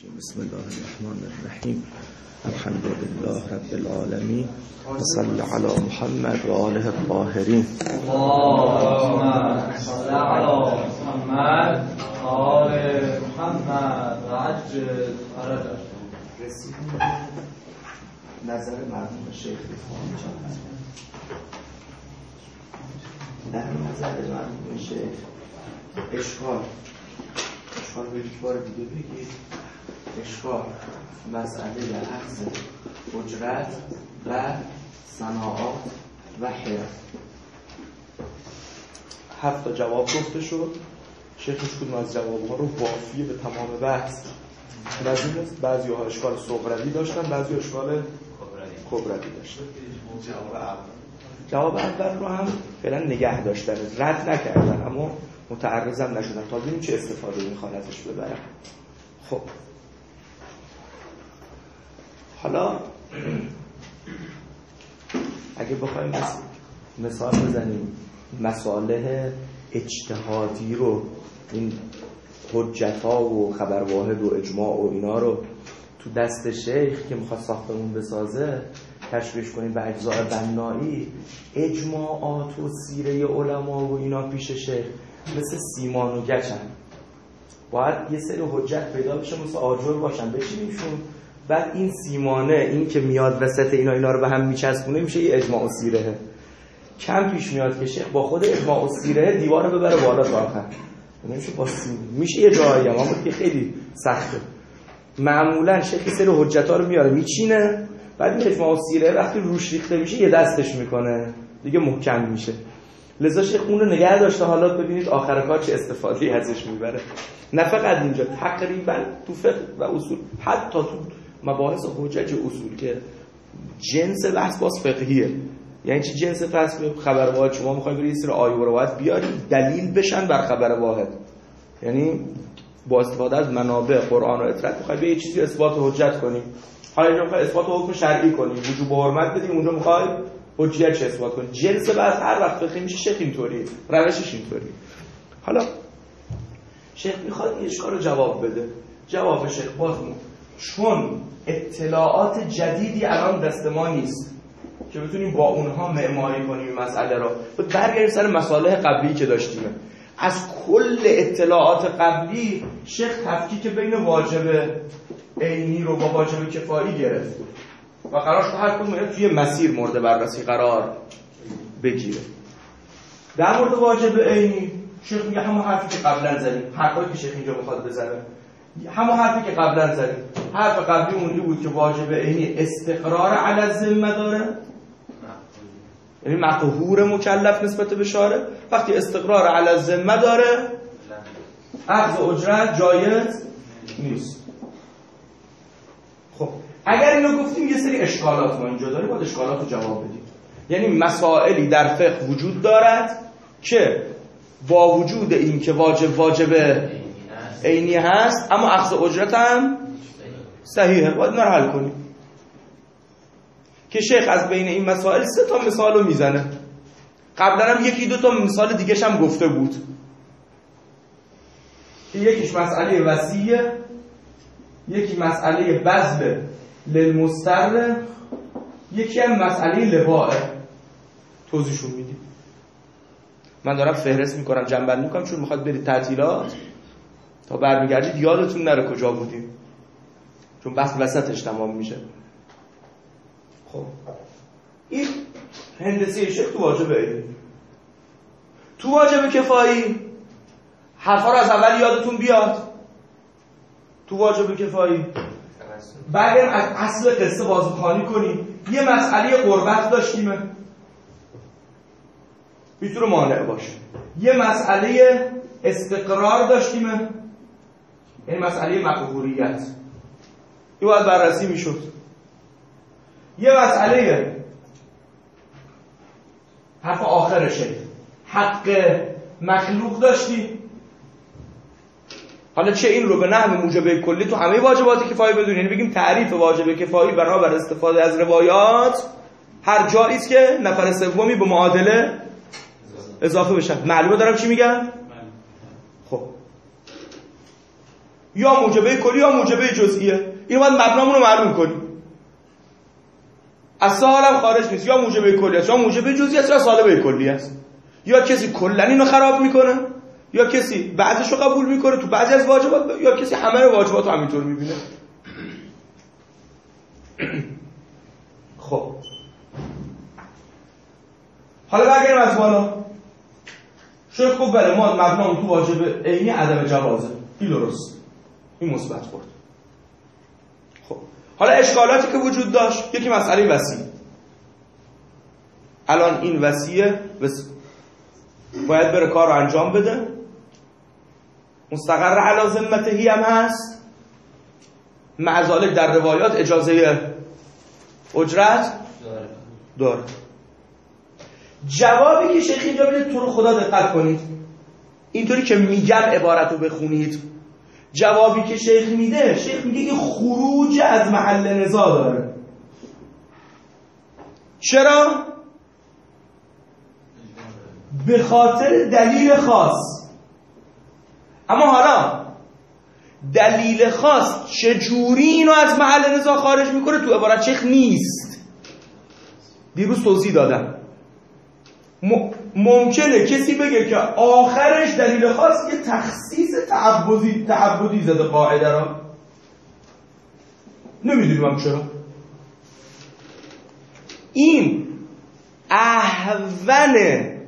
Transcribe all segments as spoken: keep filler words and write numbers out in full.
بسم الله الرحمن الرحیم. الحمد لله رب العالمین و صلی علی محمد و آله الطاهرین. اللهم صل علی محمد و آل محمد و عجل فرجه. رسیدیم نظر مرحوم شیخ بفرمایید. در نظر مرحوم شیخ اشکال اشکال به یک بار دیگه بگید. اشکال مسئله اخذ اجرت و صناعات و حرف. هفت تا جواب گفته شد. شیخ کدوم از جوابها رو وافی به تمام بحث نظیر است. بعضی ها اشکال صغروی داشتن، بعضی اشکال کبروی داشتن. جواب اول جواب اول رو هم فعلا نگه داشتن، رد نکردن، اما متعرضم نشدن تا ببینیم چه استفاده میخوان ازش ببرن. خب حالا اگه بخوایم مثال بزنیم مصالح اجتهادی رو، این حجت‌ها و خبر واحد و اجماع و اینا رو تو دست شیخ که میخواد ساختمون بسازه تشبیه کنیم به اجزاء بنایی، اجماعات و سیره علما و اینا پیش شیخ مثل سیمان و گچن. باید یه سری حجت پیدا بشه مثل آجر باشن بچینیمشون، بعد این سیمانه این که میاد وسط اینا اینا رو به هم میچسبونه میشه یه اجماع و سیره. کم پیش میاد که شیخ با خود اجماع و سیره دیوار رو ببره بالا تا آخر. نمیشه با سیم میشه یه جایی اما که خیلی سخته. معمولا شیخ سری حجتا رو میاره میچینه، بعد این اجماع و سیره وقتی روش ریخته میشه یه دستش میکنه دیگه محکم میشه. لذا شیخ اون رو نگه داشته. حالا ببینید آخر کار چه استفاده‌ای ازش میبره. نه فقط اینجا، تقریبا تو فقه و اصول، حتی تو مباحث حجج اصول که جنس بحث باز فقهیه. یعنی چی جنس بحث؟ خبر واحد شما میخواید برید یه سری آیه و روایت بیارید دلیل بشن بر خبر واحد، یعنی با استفاده از منابع قرآن و اطرت میخواید یه چیزی اثبات حجت کنیم. حالا اینجا میخواید اثبات حکم شرعی کنیم، وجوب حرمت بدیم، اونجا میخواید حجیت چه اثبات کنیم. جنس بحث هر وقت فقهی میشه شیخ اینطوری، روشش اینطوری. حالا شیخ میخواد این اشکال رو جواب بده. جواب شیخ بازمون چون اطلاعات جدیدی الان دست ما نیست که بتونیم با اونها معماری کنیم این مسئله رو، برگردیم سر مصالح قبلی که داشتیم. از کل اطلاعات قبلی شیخ تفکیک بین واجب عینی رو با واجب کفایی گرفت و قرار شد هر کدوم توی مسیر مورد بررسی قرار بگیره. در مورد واجب عینی شیخ میگه همون حرفی که قبلا زدیم، حرفایی که شیخ اینجا میخواد بزنه همون حرفی که قبلا زدیم. حرف قبلی اون بود که واجب عینی استقرار علی الذمه داره، یعنی مقهور مکلف نسبت به شارع. وقتی استقرار علی الذمه داره اخذ اجرت جایز نیست. خب اگر اینو گفتیم یه سری اشکالات ما اینجا داریم، باید اشکالات رو جواب بدیم. یعنی مسائلی در فقه وجود دارد که با وجود این که واجب واجب عینی هست اما اخذ اجرت هم صحیحه، باید اینا رو حل کنیم. که شیخ از بین این مسائل سه تا مثال رو میزنه. قبلا هم یکی دو تا مثال دیگه هم گفته بود که یکیش مسئله وصیه، یکی مسئله بذل للمستر، یکی هم مسئله لواء. توضیحشون میدیم. من دارم فهرست میکنم، جنبندی میکنم، چون میخواد برید تعطیلات تا برمیگردید یادتون نره کجا بودیم، چون بحث وسطش تمام میشه. خب این هندسه شیخ تو واجب عینی. تو واجب کفایی حرفا رو از اول یادتون بیاد. تو واجب کفایی بعدم از اصل قصه بازخوانی کنیم. یه مسئله قربت داشتیم میتونه مانع باشه، یه مسئله استقرار داشتیم، یعنی مسئله مقهوریت، این باید بررسی میشد. یه مسئله حرف آخرشه حق مخلوق داشتی. حالا چه این رو به نحو موجب کلی تو همه واجبات کفایی بدون، یعنی بگیم تعریف واجب کفایی بنابر استفاده از روایات هر جایی است که نفر سومی به معادله اضافه بشن. معلومه دارم چی میگم؟ خب یا موجبه کلی یا موجبه جزئیه. این باید مبنامون رو معلوم کنیم. از سوال هم خارج نیست، یا موجبه کلی است یا موجبه جزئی است یا سالبه کلی است. یا کسی کلا اینو خراب میکنه یا کسی بعضیشو قبول میکنه تو بعضی از واجبات، یا کسی همه واجبات رو همینطور میبینه. خب حالا برگردیم از بالا. شیخ خب بله ما مبنامون تو واجب عینی عدم جوازه، این درست، این مثبت برد. خب حالا اشکالاتی که وجود داشت، یکی مسئله وصیه. الان این وصیه باید بره کار رو انجام بده، مستقر علی ذمتهی هم هست، مع ذالک در روایات اجازه اجرت داره. داره. جوابی که شیخ اینجا بده، تو رو خدا دقت کنید، اینطوری که میگم عبارت رو بخونید. جوابی که شیخ میده، شیخ میگه که خروج از محل نزاع داره. چرا؟ به خاطر دلیل خاص. اما حالا دلیل خاص چجوری اینو از محل نزاع خارج میکنه تو عبارت شیخ نیست. دیروز توضیح دادم. م- ممکنه کسی بگه که آخرش دلیل خاص که تخصیص تعبدی تعبدی زده قاعده را. نمیدونیم هم چرا. این احون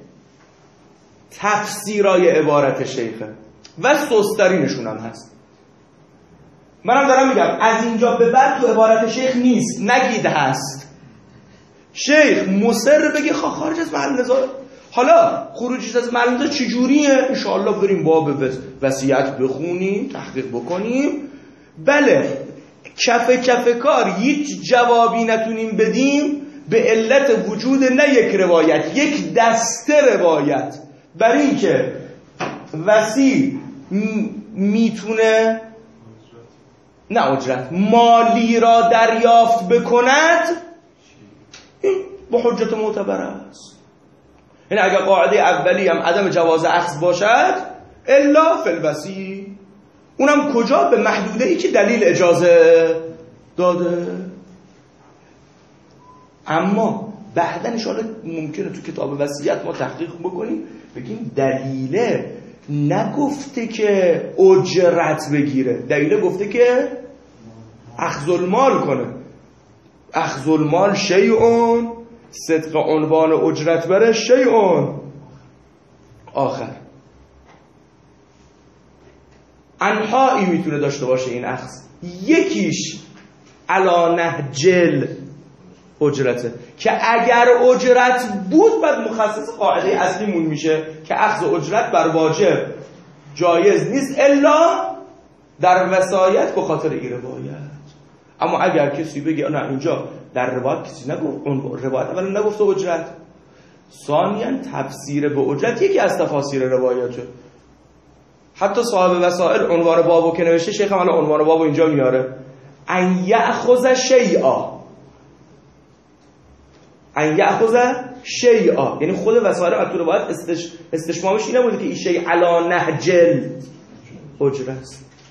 تفسیرای عبارت شیخه و سسترینشون هم هست. منم دارم میگم از اینجا به بعد تو عبارت شیخ نیست، نگید هست. شیخ مصر بگه خارج از محل نزاع. حالا خروجش از محل نزاع چجوریه؟ انشاءالله بریم باب وصیت بخونیم، تحقیق بکنیم. بله کف کف کار هیچ جوابی نتونیم بدیم به علت وجود نه یک روایت، یک دسته روایت، برای اینکه وصی میتونه نه اجرت مالی را دریافت بکند، این با حجت معتبر است. یعنی اگر قاعده اولی هم عدم جواز اخذ باشد الا فی الوصی، اونم کجا؟ به محدوده ای که دلیل اجازه داده. اما بعدا ان شاءالله ممکنه تو کتاب وصیت ما تحقیق بکنیم بگیم دلیله نگفته که اجرت بگیره، دلیله گفته که اخذ المال کنه. اخذ المال شیئون، صدق عنوان اجرت بره شیئون آخر. انحایی میتونه داشته باشه این اخذ، یکیش علی نهجل اجرته که اگر اجرت بود بعد مخصص قاعده اصلیمون میشه که اخذ اجرت بر واجب جایز نیست الا در وصایت به خاطر این روایت. اما اگر کسی بگه نه اینجا در روایت کسی نگفت، اون روایت اولا نگفت اجرت، ثانیاً تفسیر به اجرت یکی از تفاسیر روایته. حتی صاحب وسائل عنوان بابو که نوشته، شیخ هم الان عنوان بابو اینجا میاره، ان یأخذ شیئا، ان یأخذ شیئا، یعنی خود وسائل و تو روایت استش... استشمامش این نبوده که این شیء علی نهجل اجرت.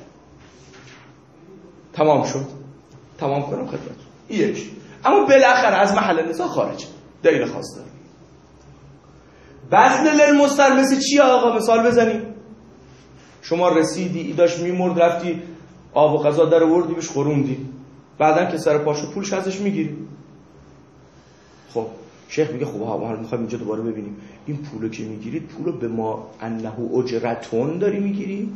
تمام شد، تمام کنم خدمت یک. اما بالاخره از محل نزاع خارج، دلیل خاص داره. بذل للمضطر مثل چی آقا؟ مثال بزنیم. شما رسیدی داشت میمرد، رفتی آب و غذا در آوردی بهش خوروندی، بعدن که سر پاشو پولش ازش میگیری. خب شیخ میگه خب ها ما میخوایم اینجا دوباره ببینیم این پولو که میگیرید پولو به ما انه اجرتون داری میگیری؟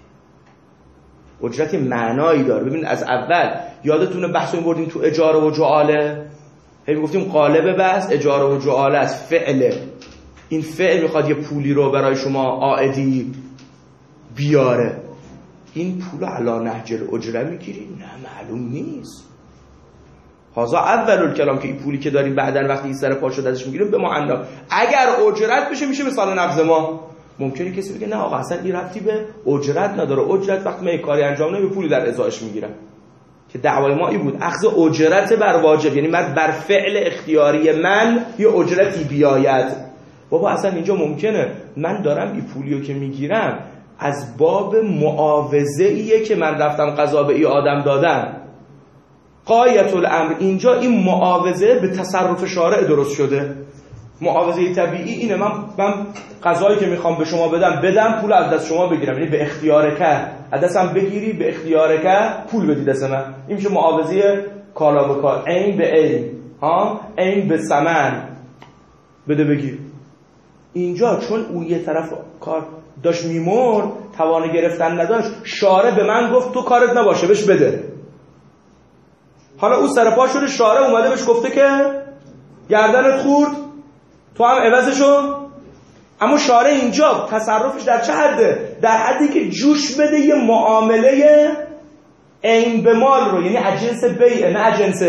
اجرت معنایی داره. ببین از اول یادتونه بحثو می‌بردیم تو اجاره و جعاله، هی میگفتیم قالب بحث اجاره و جعاله از فعله. این فعل میخواد یه پولی رو برای شما عائدی بیاره، این پولو علی نهجل اجره میگیری؟ نه معلوم نیست. هذا اول الکلام که این پولی که داریم بعدن وقتی این سر پا شد ازش میگیریم به ما اندام اگر اجرت بشه میشه مثال نقض ما. ممکنه کسی بگه نه آقا اصلا این ربطی به اجرت نداره، اجرت وقتی من کاری انجام نمیدم پولی در ازایش میگیرم. که دعوای ما این بود اخذ اجرت بر واجب، یعنی من بر فعل اختیاری من یه اجرتی بیاید. بابا اصلا اینجا ممکنه من دارم این پولیو که میگیرم از باب معاوضه ایه که من رفتم قضا به ای آدم دادم. غایت الامر اینجا این معاوضه به تصرف شارع درست شده. معاوضه طبیعی اینه من من قضایی که میخوام به شما بدم بدم، پول از دست شما بگیرم، یعنی به اختیار که از دستم بگیری، به اختیار که پول بدی دست من. این میشه معاوضه کالا به کالا، عین به عین، ها عین به ثمن بده بگیر. اینجا چون اون یه طرف کار داشت میمرد، توان گرفتن نداشت، شارع به من گفت تو کارت نباشه بهش بده. حالا اون سر پا شده، شارع اومده بهش گفته که گردنت خورد تو هم عوضشو. اما شارع اینجا تصرفش در چه حده؟ در حدی که جوش بده یه معامله عین به مال رو، یعنی اجنس بیع نه اجنس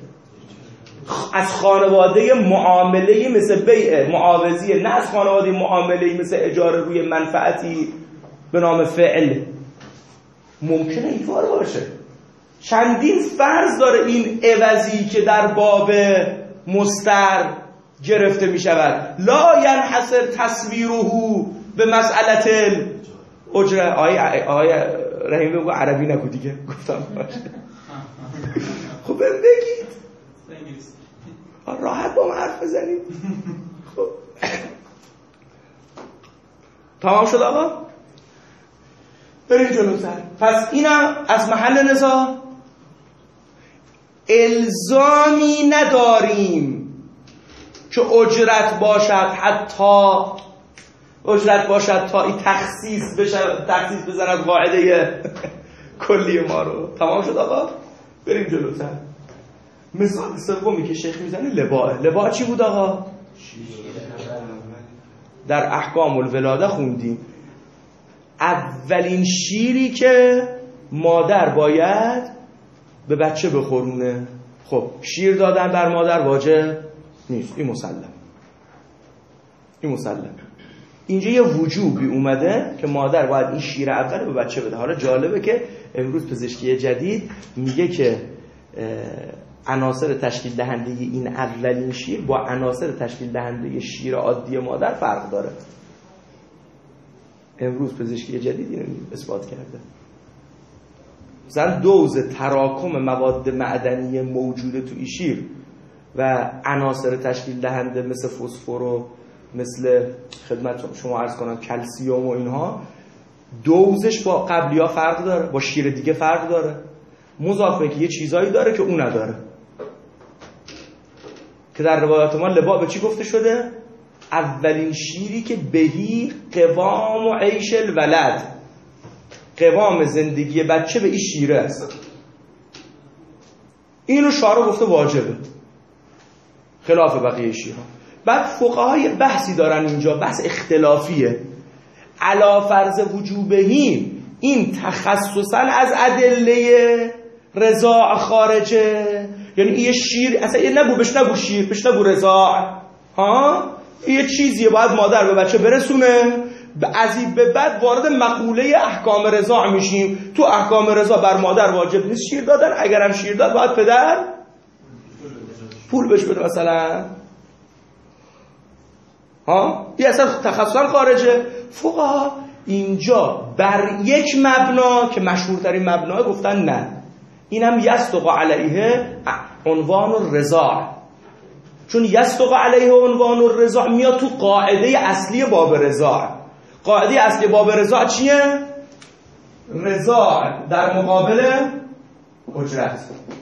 از خانواده معامله مثل بیع معاوضیه، نه از خانواده معامله مثل اجاره روی منفعتی به نام فعل. ممکنه اینطور باشه. چندین فرض داره این عوضی که در باب مستر گرفته می شود. لا ینحصر تصویره به مسئله اجره. آیه آیه رحیم بگو عربی نگو دیگه، گفتم باشه. خب بگید راحت با من حرف بزنید. خب تمام شد آقا، بریم جلوتر. پس اینم از محل نزاع. الزامی نداریم که اجرت باشد، حتی اجرت باشد تا این تخصیص بشه، تخصیص بزند قاعده کلی ما رو. تمام شد آقا، بریم جلوتر. مثال سومی که شیخ میزنه لباء. لباء چی بود آقا؟ در احکام الولاده خوندیم اولین شیری که مادر باید به بچه بخورونه. خب شیر دادن بر مادر واجب نیست، این مسلم، این مسلم. اینجا یه وجوبی اومده که مادر باید این شیر اول به بچه بده. حالا جالبه که امروز پزشکی جدید میگه که عناصر تشکیل دهنده این اولین شیر با عناصر تشکیل دهنده شیر عادی مادر فرق داره. امروز پزشکی جدید اینو اثبات کرده. مثلا دوز تراکم مواد معدنی موجوده تو این شیر و عناصر تشکیل دهنده مثل فسفر و مثل خدمت شما عرض کنم کلسیوم و اینها، دوزش با قبلی‌ها فرق داره، با شیر دیگه فرق داره. مضافه که یه چیزایی داره که اون نداره، که در روایات ما لباء به چی گفته شده؟ اولین شیری که بهی قوام و عیش الولد، قوام زندگی بچه به این شیره است. اینو شارع گفته واجبه، خلاف بقیه شیرها. بعد فقهای بحثی دارن اینجا، بحث اختلافیه. علا فرض وجوبهی، این تخصصا از ادله رضاع خارجه، یعنی یه شیر اصلا یه نگو بهش نگو شیر، بهش نگو رضاع، ها یه چیزیه باید مادر به بچه برسونه. از این به بعد وارد مقوله احکام رضاع میشیم. تو احکام رضاع بر مادر واجب نیست شیر دادن، اگرم شیر داد باید پدر پول بهش بده مثلا، ها یه اصلا تخصصا خارجه. فقها اینجا بر یک مبنا که مشهورترین مبنا گفتن نه، اینم یصدق علیه عنوان الرضاع، چون یصدق علیه عنوان الرضاع میاد تو قاعده اصلی باب رضاع. قاعده اصلی باب رضاع چیه؟ رضاع در مقابل اجرت.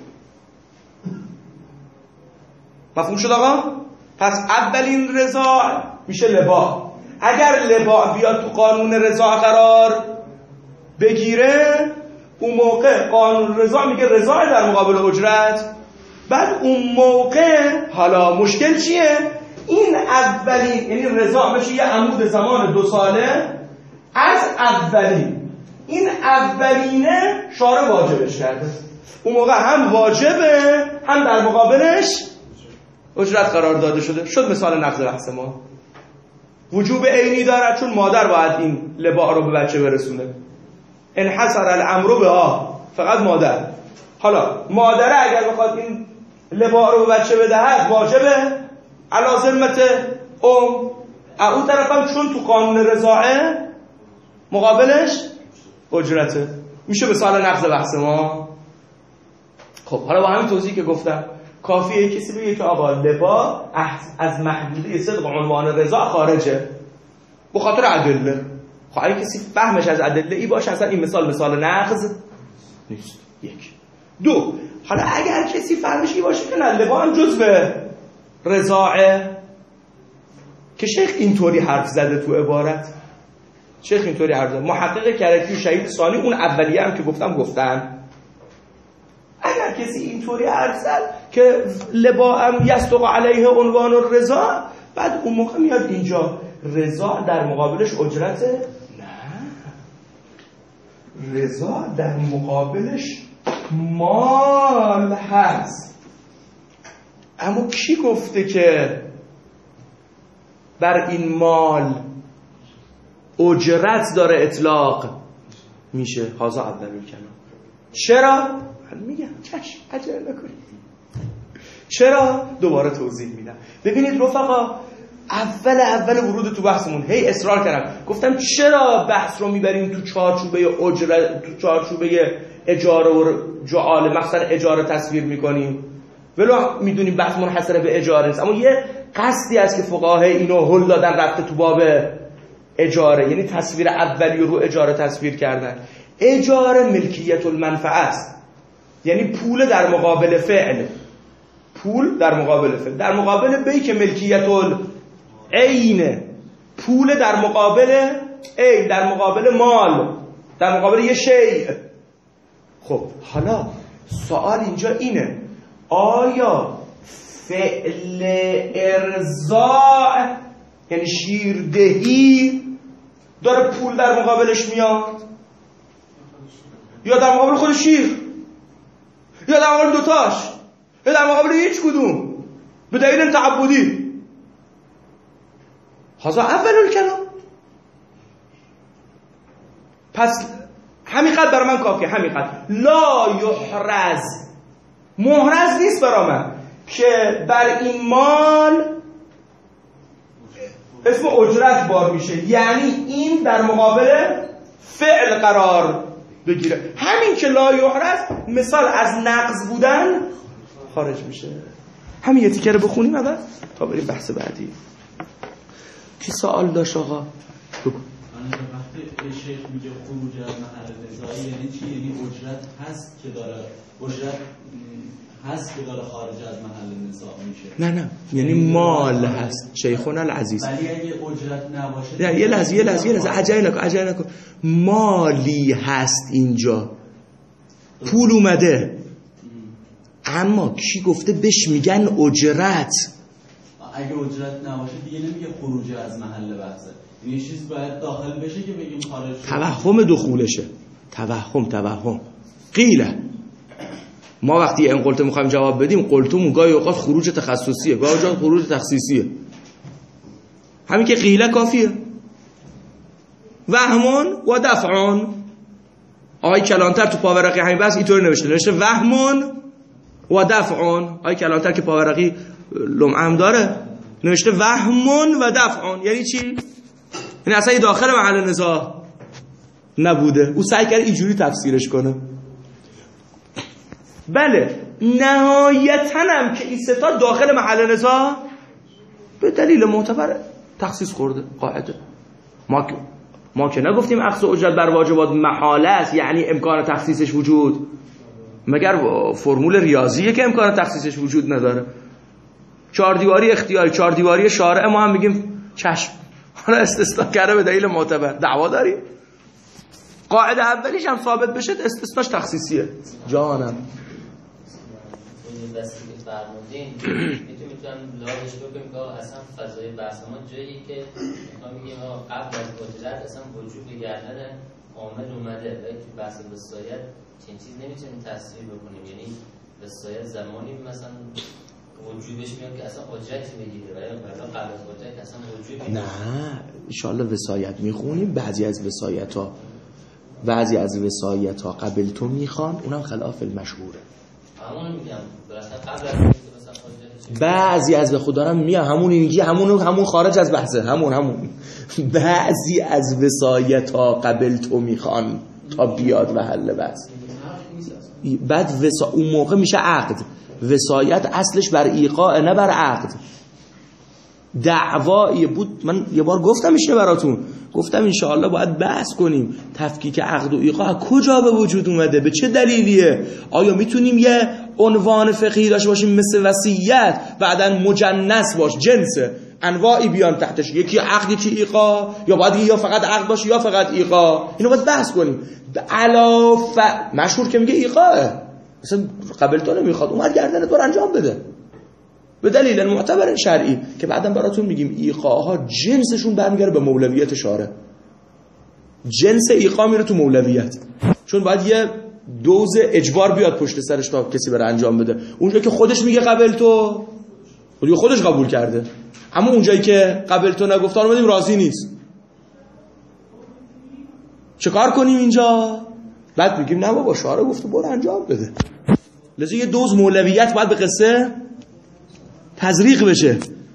مفهوم شد آقا؟ پس اولین رضاع میشه لباء. اگر لباء بیاد تو قانون رضاع قرار بگیره، اون موقع قانون رضاع میگه رضاع در مقابل اجرت. بعد اون موقع حالا مشکل چیه؟ این اولین، یعنی رضاع میشه یه عمود زمان دو ساله از اولین، این اولینه شارع واجبش کرده. اون موقع هم واجبه هم در مقابلش اجرت قرار داده شده. شد مثال نقض بحث ما. وجوب عینی داره چون مادر باید این لباء رو به بچه برسونه. انحصر الامر بها، فقط مادر. حالا مادر اگر بخواد این لباء رو به بچه بدهد واجبه علی ذمت ام. اون طرفم چون تو قانون رضاعه مقابلش اجرته. میشه مثال نقض بحث ما. خب حالا با همین توضیحی که گفتم کافیه کسی بگه که آقا لبا از محدوده صدق عنوان رضا خارجه به خاطر ادله. خب اگه کسی فهمش از ادله ای باشه اصلا این مثال مثال نقض نیست. یک. دو، حالا اگر کسی فهمش ای باشه که نه لبا هم جزء رضاعه، که شیخ اینطوری حرف زده تو عبارت، شیخ اینطوری حرف زده، محقق کرکی و شهید ثانی اون اولیه هم که گفتم گفتن اگر کسی اینطوری حرف زد که لبا هم یصدق علیه عنوان الرضا، بعد اون موقع میاد اینجا رضا در مقابلش اجرته؟ نه، رضا در مقابلش مال هست. اما کی گفته که بر این مال اجرت داره اطلاق میشه؟ هازا اول کلام. چرا؟ من میگم چشم عجله نکنید. چرا؟ دوباره توضیح میدم. ببینید رفقا، اول اول ورود تو بحثمون هی اصرار کردم گفتم چرا بحث رو میبریم تو چارچوبه اجرت، تو چارچوبه اجاره و جعاله، مثلا اجاره تصویر میکنیم ولو میدونیم بحث منحصر به اجاره است، اما یه قصدی است که فقها اینو هل دادن رفته تو باب اجاره، یعنی تصویر اولی رو اجاره تصویر کردن. اجاره ملکیت المنفعه است، یعنی پول در مقابل فعل، پول در مقابل فعل، در مقابل بی که ملکیت العین، پول در مقابل عین، در مقابل مال، در مقابل یه شیء. خب حالا سوال اینجا اینه، آیا فعل ارضاء یعنی شیردهی داره پول در مقابلش میاد یا در مقابل خود شیر یا در مقابل دوتاش یا در مقابل هیچ کدوم به دلیل تعبدی؟ هذا اول الکلام. پس همینقدر برای من کافیه، همینقدر. لا یحرز، محرز نیست برای من که بر این مال اسم اجرت بار میشه، یعنی این در مقابل فعل قرار بگیره. همین که لا یحرز مثال از نقض بودن خارج میشه. همین یه تیکه رو بخونیم اول تا بریم بحث بعدی. کی سوال داشت آقا؟ بگو. وقتی شیخ میگه خروج از محل نزاعی یعنی چی؟ یعنی اجرت هست که داره اجرت هست که داره خارج از محل نزاع میشه؟ نه نه، یعنی مال هست شیخنا العزیز. ولی اگه اجرت نباشه نه، یه لحظه یه لحظه یه لحظه عجله نکن عجله نکن. مالی هست اینجا، پول اومده، اما کی گفته بهش میگن اجرت؟ اگه اجرت نباشه دیگه نمیگه خروج از محل بحثه، یعنی چیز باید داخل بشه که بگیم خارج شد. توهم دخولشه، توهم توهم قیله. ما وقتی این قلت میخوایم جواب بدیم، قلتمون گاهی اوقات خروج تخصصیه، گاهی اوقات خروج تخصیصیه. همین که قیله کافیه. وهمون و دفعون. آقای کلانتر تو پاورقی همین بحث اینطوری نوشته، نوشته وهمون و دفعون. آقای کلانتر که پاورقی لمعه هم داره نوشته وهمون و دفعون. یعنی چی؟ یعنی اصلا داخل محل نزاع نبوده، او سعی کرد اینجوری تفسیرش کنه. بله، نهایتاً هم که این ستا داخل محل نزاع به دلیل معتبر تخصیص خورده. قاعده ما که ما که نگفتیم اخذ اجرت بر واجبات محاله است، یعنی امکان تخصیصش وجود، مگر فرمول ریاضیه که امکان تخصیصش وجود نداره؟ چهار دیواری اختیاری، چهار دیواری شارع، ما هم میگیم چشم، حالا استثناء کرده به دلیل معتبر، دعوا داریم. قاعده اولیش هم ثابت بشه، استثناش تخصیصیه. جانم این دستی که فرمودین میتونیم میتونم لازش بکنیم که اصلا فضای بحث ما جایی که ما میگیم قبل از اجرت اصلا وجود گردن عامل اومده، ولی تو بحث وصایت چنین چیز نمیتونیم تصویر بکنیم، یعنی وصایت زمانی مثلا وجودش میاد که اصلا اجرتی بگیره، ولی قبل از اجرت اصلا وجود بگیره. نه ان شاء الله وصایت میخونیم، بعضی از وصایت ها بعضی از وصایت ها قبل تو میخوان، اونم خلاف المشهوره. همون میگم درسته قبل از اینکه مثلا اجرتش بعضی از به خودم میام همون اینجی همون همون خارج از بحثه همون همون بعضی از وصایت ها قبل تو میخوان تا بیاد محل بس. بعد وسا... اون موقع میشه عقد. وصایت اصلش بر ایقاع نه بر عقد. دعوایی بود، من یه بار گفتم میشه براتون، گفتم انشاءالله باید بحث کنیم تفکیک عقد و ایقاع کجا به وجود اومده، به چه دلیلیه. آیا میتونیم یه عنوان فقهی داشته باشیم مثل وصیت بعدن مجنس باش، جنس انواعی بیان تحتش، یکی عقد یکی ایقاع، یا باید یا فقط عقد باشه یا فقط ایقاع. اینو باید بحث کنیم. علاف مشهور که میگه ایقاعه، مثلا قبل تو نمیخواد اومد گردن تو انجام بده به دلیل معتبر شرعی که بعداً براتون میگیم ایقاعها جنسشون برمیگره به مولویت شارع. جنس ایقاع میره تو مولویت، چون باید یه دوز اجبار بیاد پشت سرش تا کسی بره انجام بده. اونجا که خودش میگه قبل تو، اونجا خودش قبول کرده، اما اونجایی که قبل تو نگفت آمدیم راضی نیست، چه کار کنیم اینجا؟ بعد میگیم نه بابا شارع گفت برو انجام بده. لذا یه دوز مولویت باید به قصه تزریق بشه.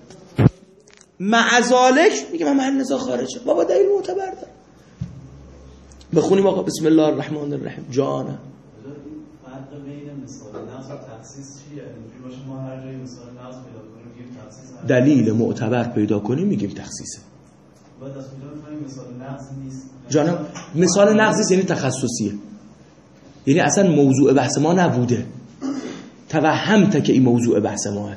معذالک میگه من محل نزاع خارجه، بابا دلیل معتبر داره. بخونیم آقا بسم الله الرحمن الرحیم. جانه فرق بین مثال نقض و تخصیص چیه؟ اینجوری باشه ما هر جایی مثال نقض پیدا کنیم میگیم تخصیص، دلیل معتبر پیدا کنیم میگیم تخصیصه. بعد از کجا میفهمیم مثال نقض نیست؟ جانم مثال نقض یعنی تخصصیه، یعنی اصلا موضوع بحث ما نبوده، توهمت که این موضوع بحث ماه.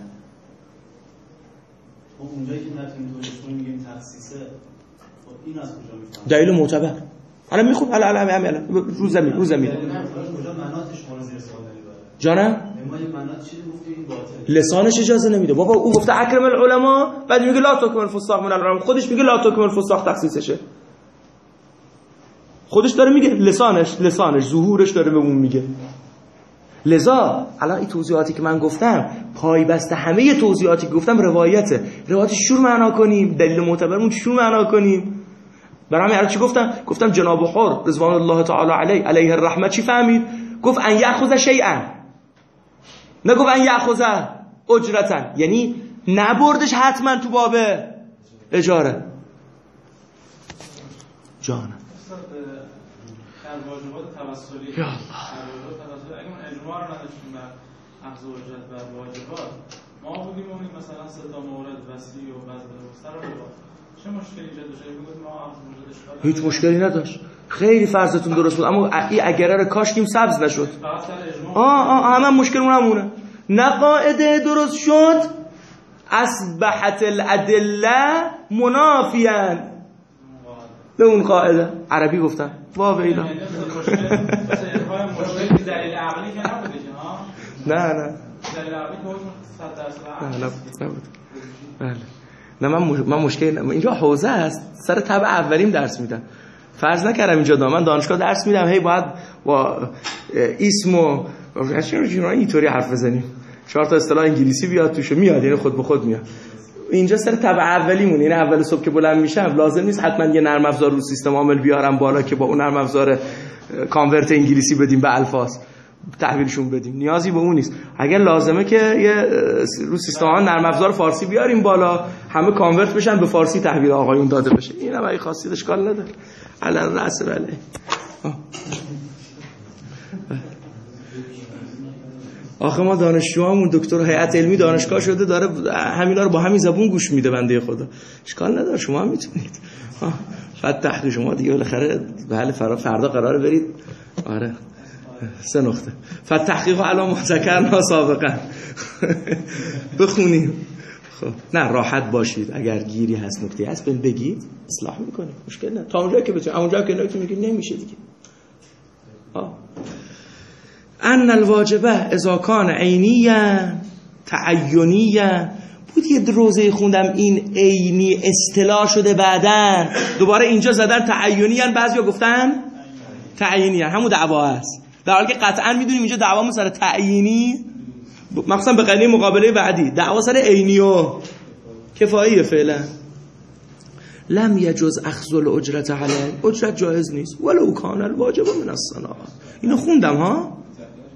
خب اونجایی که نتونیم توجیه کنیم میگیم تخصیصه، خب این از کجا میفهمیم؟ دلیل معتبر. الان میخون الان الان الان رو زمین رو زمین کجا مناطش مورد زیر سوال نمیبره؟ جانم ما یه مناط چیزی گفتیم این باطل، لسانش اجازه نمیده. بابا او گفته اکرم العلماء، بعد میگه لا تکمل فساق من العلماء، خودش میگه لا تکمل فساق تخصیصشه، خودش داره میگه، لسانش لسانش ظهورش داره به اون میگه. لذا الان این توضیحاتی که من گفتم پایبست همه توضیحاتی که گفتم روایته. روایت شور معنا کنیم، دلیل معتبرمون شور معنا کنیم. برام الان چی گفتم؟ گفتم جناب حر رضوان الله تعالی علیه علیه الرحمه چی فهمید؟ گفت ان یاخذ شیئا، نگفت ان یاخذ اجرتا، یعنی نبردش حتما تو باب اجاره. جان واجبات توسلی یا الله، واجبات توسلی اگه ما اجماع رو نداشتیم بر اخذ اجرت بر واجبات، ما بودیم اونیم مثلا سه تا مورد وصی و بذل و سر و چه مشکلی ایجاد بشه؟ بگید ما اخذ اجرت اشکال هیچ مشکلی نداشت، خیلی فرضتون درست بود، اما این اگره رو کاشتیم سبز نشد. فقط سر اجماع آه آه همه مشکلمون همونه. نه قاعده درست شد، اصبحت الادله منافیان به اون قاعده. عربی گفتن وا ویلا. مشکل دلیل عقلی که نبوده که ها؟ نه نه دلیل عقلی که صد درصد نه نبود. بله نه من مش... من مشکل اینجا حوزه است، سر تبع اولیم درس میدم. فرض نکردم اینجا دا من دانشگاه درس میدم هی باید با اسم و اینطوری حرف بزنیم، چهار تا اصطلاح انگلیسی بیاد توش، میاد یعنی خود به خود میاد. اینجا سر تبع اولیمون، یعنی اول صبح که بلند میشم لازم نیست حتما یه نرم افزار رو سیستم عامل بیارم بالا که با اون نرم افزار کانورت انگلیسی بدیم به الفاظ تحویلشون بدیم، نیازی به اون نیست. اگر لازمه که یه رو سیستم ها نرم افزار فارسی بیاریم بالا، همه کانورت بشن به فارسی تحویل آقایون داده بشه، اینم اگه خاصیت اشکال نداره. علل رأس بله. آخه ما دانشجوامون دکتر هیئت علمی دانشگاه شده داره همینا رو با همین زبون گوش میده بنده خدا. اشکال نداره شما هم میتونید. بعد تحقیق شما دیگه بالاخره بله فردا قراره برید. آره سه نقطه فتحقیق علی ما ذکرنا سابقا بخونیم. خب نه راحت باشید، اگر گیری هست نکته هست بگید اصلاح میکنیم، مشکل نه تا اونجا که بتونید، اونجا که نمیتونید نمیشه دیگه. آه ان الواجبه اذا کان عینیه تعینیه بود. یه روزه خوندم این عینی اصطلاح شده، بعدن دوباره اینجا زدن تعینیه، بعضیا گفتن تعینیه، همون دعوا است، در حالی که قطعا میدونیم اینجا دعوامون سر تعیینی، مخصوصا به قرینه مقابله بعدی دعوا سر عینیه کفاییه فعلا. لم یجوز اخذ الاجرت علیه، اجرت جایز نیست ولو کان الواجب من الصناعه. اینو خوندم ها، اینجا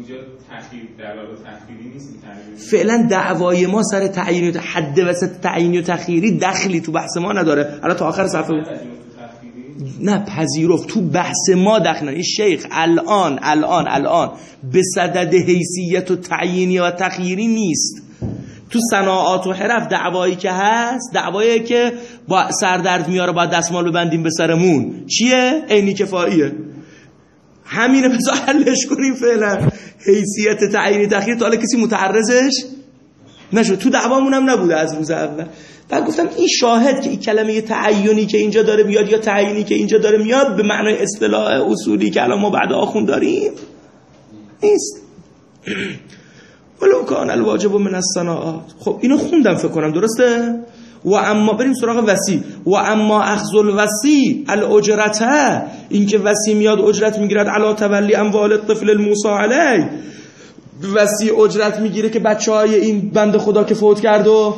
اینجا تأخیر در واقع تأخیری نیست این فعلا دعوای ما سر تعیین و حد وسط تعیینی و تأخیری دخلی تو بحث ما نداره. الان تا آخر صفحه نه پذیرفت تو بحث ما دخل نداره. این شیخ الان الان الان به صدد حیثیت و تعیینی و تأخیری نیست. تو صناعات و حرف دعوایی که هست دعوایی که با سردرد میاره باید دستمال ببندیم به سرمون چیه؟ عینی کفاییه. همینه بذار حلش کنیم. فعلا حیثیت تعیینی تأخیر تا حالا کسی متعرضش نشد، تو دعوامون هم نبوده از روز اول. بعد گفتم این شاهد که این کلمه تعیینی که اینجا داره میاد یا تعیینی که اینجا داره میاد به معنای اصطلاح اصولی که الان ما بعد آخون داریم نیست. ولو کان الواجب من الصناعات. خب اینو خوندم فکر کنم درسته. و اما بریم سراغ وسی. و اما اخذ الوسی الاجرته، این که وسی میاد اجرت میگیرد علی تولی اموال الطفل الموصى علی، وسی اجرت میگیره که بچه های این بنده خدا که فوت کرد و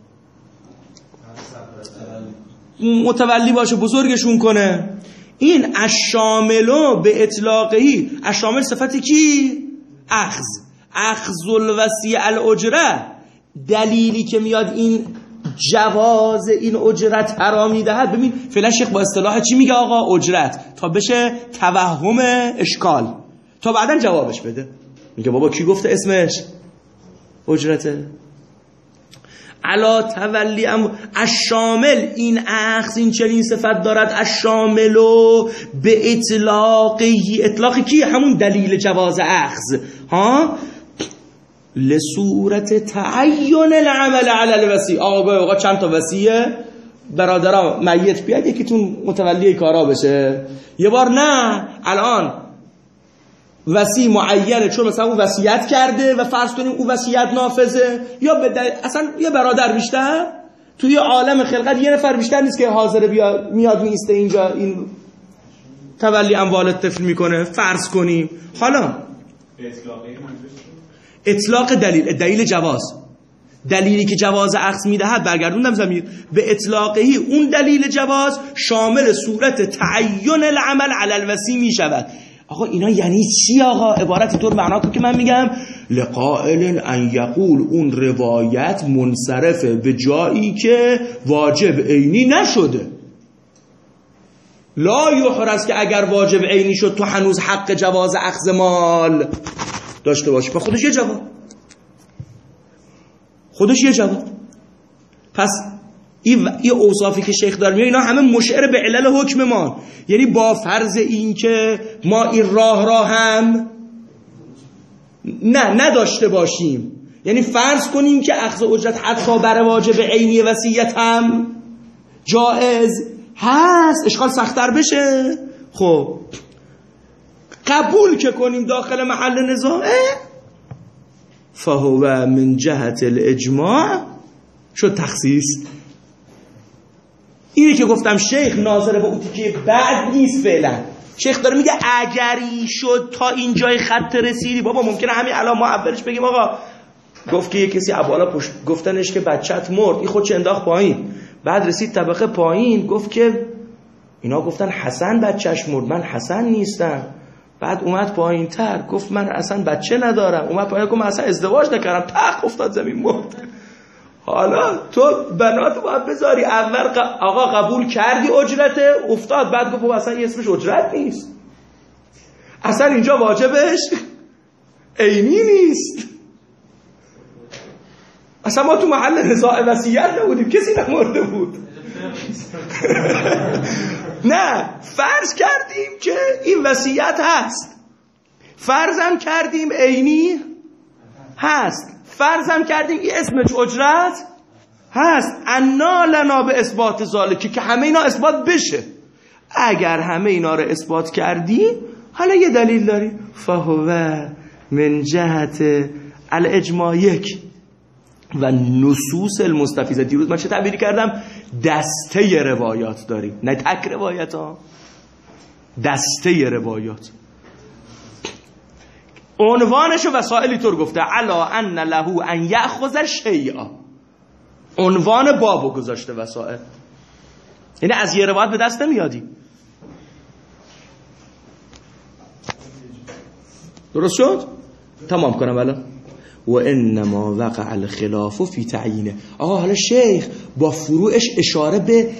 متولی باشه بزرگشون کنه. این الشاملو به اطلاقهی، الشامل صفت کی؟ اخذ. اخذ الوسی الاجره، دلیلی که میاد این جواز این اجرت حرام میدهد. ببین فعلا شیخ با اصطلاح چی میگه آقا؟ اجرت، تا بشه توهم اشکال، تا بعدن جوابش بده. میگه بابا کی گفته اسمش اجرته؟ علا تولی ام الشامل، این اخذ این چنین صفت دارد الشاملو به اطلاقی. اطلاق کی؟ همون دلیل جواز اخذ ها، لصورت تعین العمل علی الوسی. آقا آقا چند تا وصیه برادرها میت بیاد یکیتون متولی کارا بشه. یه بار نه الان وصی معینه چون مثلا اون وصیت کرده و فرض کنیم اون وصیت نافذه، یا به دل... اصلا یه برادر بیشتر توی عالم خلقت یه نفر بیشتر نیست که حاضر بیاد میاد میسته اینجا این تولی اموال طفل میکنه فرض کنیم. حالا اطلاق دلیل، دلیل جواز، دلیلی که جواز اخذ میدهد برگردوندم زمیر به اطلاقهی، اون دلیل جواز شامل صورت تعین العمل علی الوصی میشود. آقا اینا یعنی چی آقا؟ عبارت طور معنا که من میگم لقائل ان یقول، اون روایت منصرفه به جایی که واجب عینی نشده. لا یحرز که اگر واجب عینی شد تو هنوز حق جواز اخذ مال داشته باشی. با خودش یه جواب، خودش یه جواب. پس این این اوصافی که شیخ داره میگه اینا همه مشعر به علل حکم ما، یعنی با فرض این که ما این راه را هم نه نداشته باشیم، یعنی فرض کنیم که اخذ اجرت حتی بر واجب عینی وصیت هم جائز هست، اشکال سخت‌تر بشه. خب قبول که کنیم داخل محل نزاعه، فهو من جهت الاجماع شد تخصیص. اینی که گفتم شیخ ناظر به اون که بعد نیست. فعلا شیخ داره میگه اگری شد تا اینجای خط رسیدی. بابا ممکنه همین الان ما اولش بگیم آقا گفت که یه کسی ابوالا پشت گفتنش که بچت مرد، این خودش انداخت پایین، بعد رسید طبقه پایین گفت که اینا گفتن حسن بچهش مرد، من حسن نیستم. بعد اومد پایین تر گفت من اصلا بچه ندارم، اومد پایین گفت من اصلا ازدواج نکردم، تق افتاد زمین مرد. حالا تو بنات باید بذاری اول ق... آقا قبول کردی اجرته افتاد، بعد گفت اصلا این اسمش اجرت نیست، اصلا اینجا واجبش عینی نیست، اصلا ما تو محل نزاع وصیت نبودیم، کسی نمرده بود. نه فرض کردیم که این وصیت هست، فرضم کردیم عینی هست، فرضم کردیم این اسمش اجرت هست. انا لنا به اثبات ذالک، که همه اینا اثبات بشه. اگر همه اینا رو اثبات کردی حالا یه دلیل داری، فهو من جهت الاجماع یک و نصوص المستفیضه. دیروز من چه تعبیری کردم؟ دسته روایات داریم، نه تک روایت ها، دسته روایات. عنوانشو وسائلی طور گفته علا ان له ان یأخذ شیئا، عنوان بابو گذاشته وسائل، یعنی از یه روایت به دست نمیادی. درست شد؟ تمام کنم الان. و انما وقع الخلاف فی تعیینه. آقا حالا شیخ با فروعش اشاره به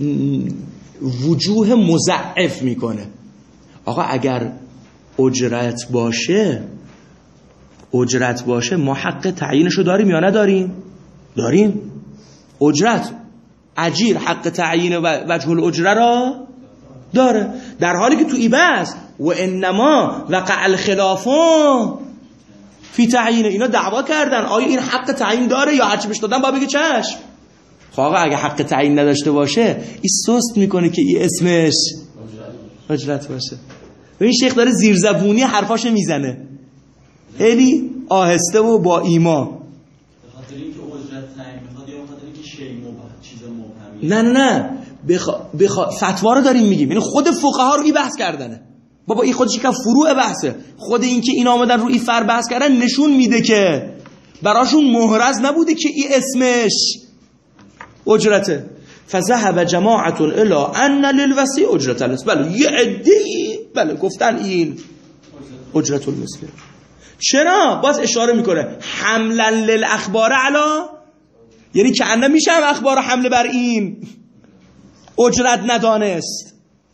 وجوه مضاعف میکنه. آقا اگر اجرت باشه اجرت باشه ما حق تعیینشو داریم یا نداریم؟ داریم. اجرت اجیر حق تعیین وجه الاجره را داره، در حالی که تو ایبه است و انما وقع الخلاف فی تعیین. اینا دعوا کردن آیا این حق تعیین داره یا هرچی بهش دادن با بگه چشم. خب آقا اگه حق تعیین نداشته باشه این سست میکنه که این اسمش اجرت باشه. و این شیخ داره زیرزبونی حرفاشو میزنه خیلی آهسته و با ایما. به خاطر اینکه اجرت تعیین میخواد یا به خاطر اینکه شی مبهم چیز مبهمی؟ نه نه نه بخوا... بخوا... فتوا رو داریم میگیم، یعنی خود فقها رو این بحث کردنه. بابا این خودش که فروع بحثه. خود این که این آمدن رو این فر بحث کردن نشون میده که براشون محرز نبوده که این اسمش اجرته. فذهب جماعت الى ان للوصی اجرت المثل. بله یه عده‌ای بله گفتن این اجرت المثل. چرا؟ باز اشاره میکنه حملا للاخبار علا، یعنی که انه میشه هم اخبار حمله بر این اجرت ندانست.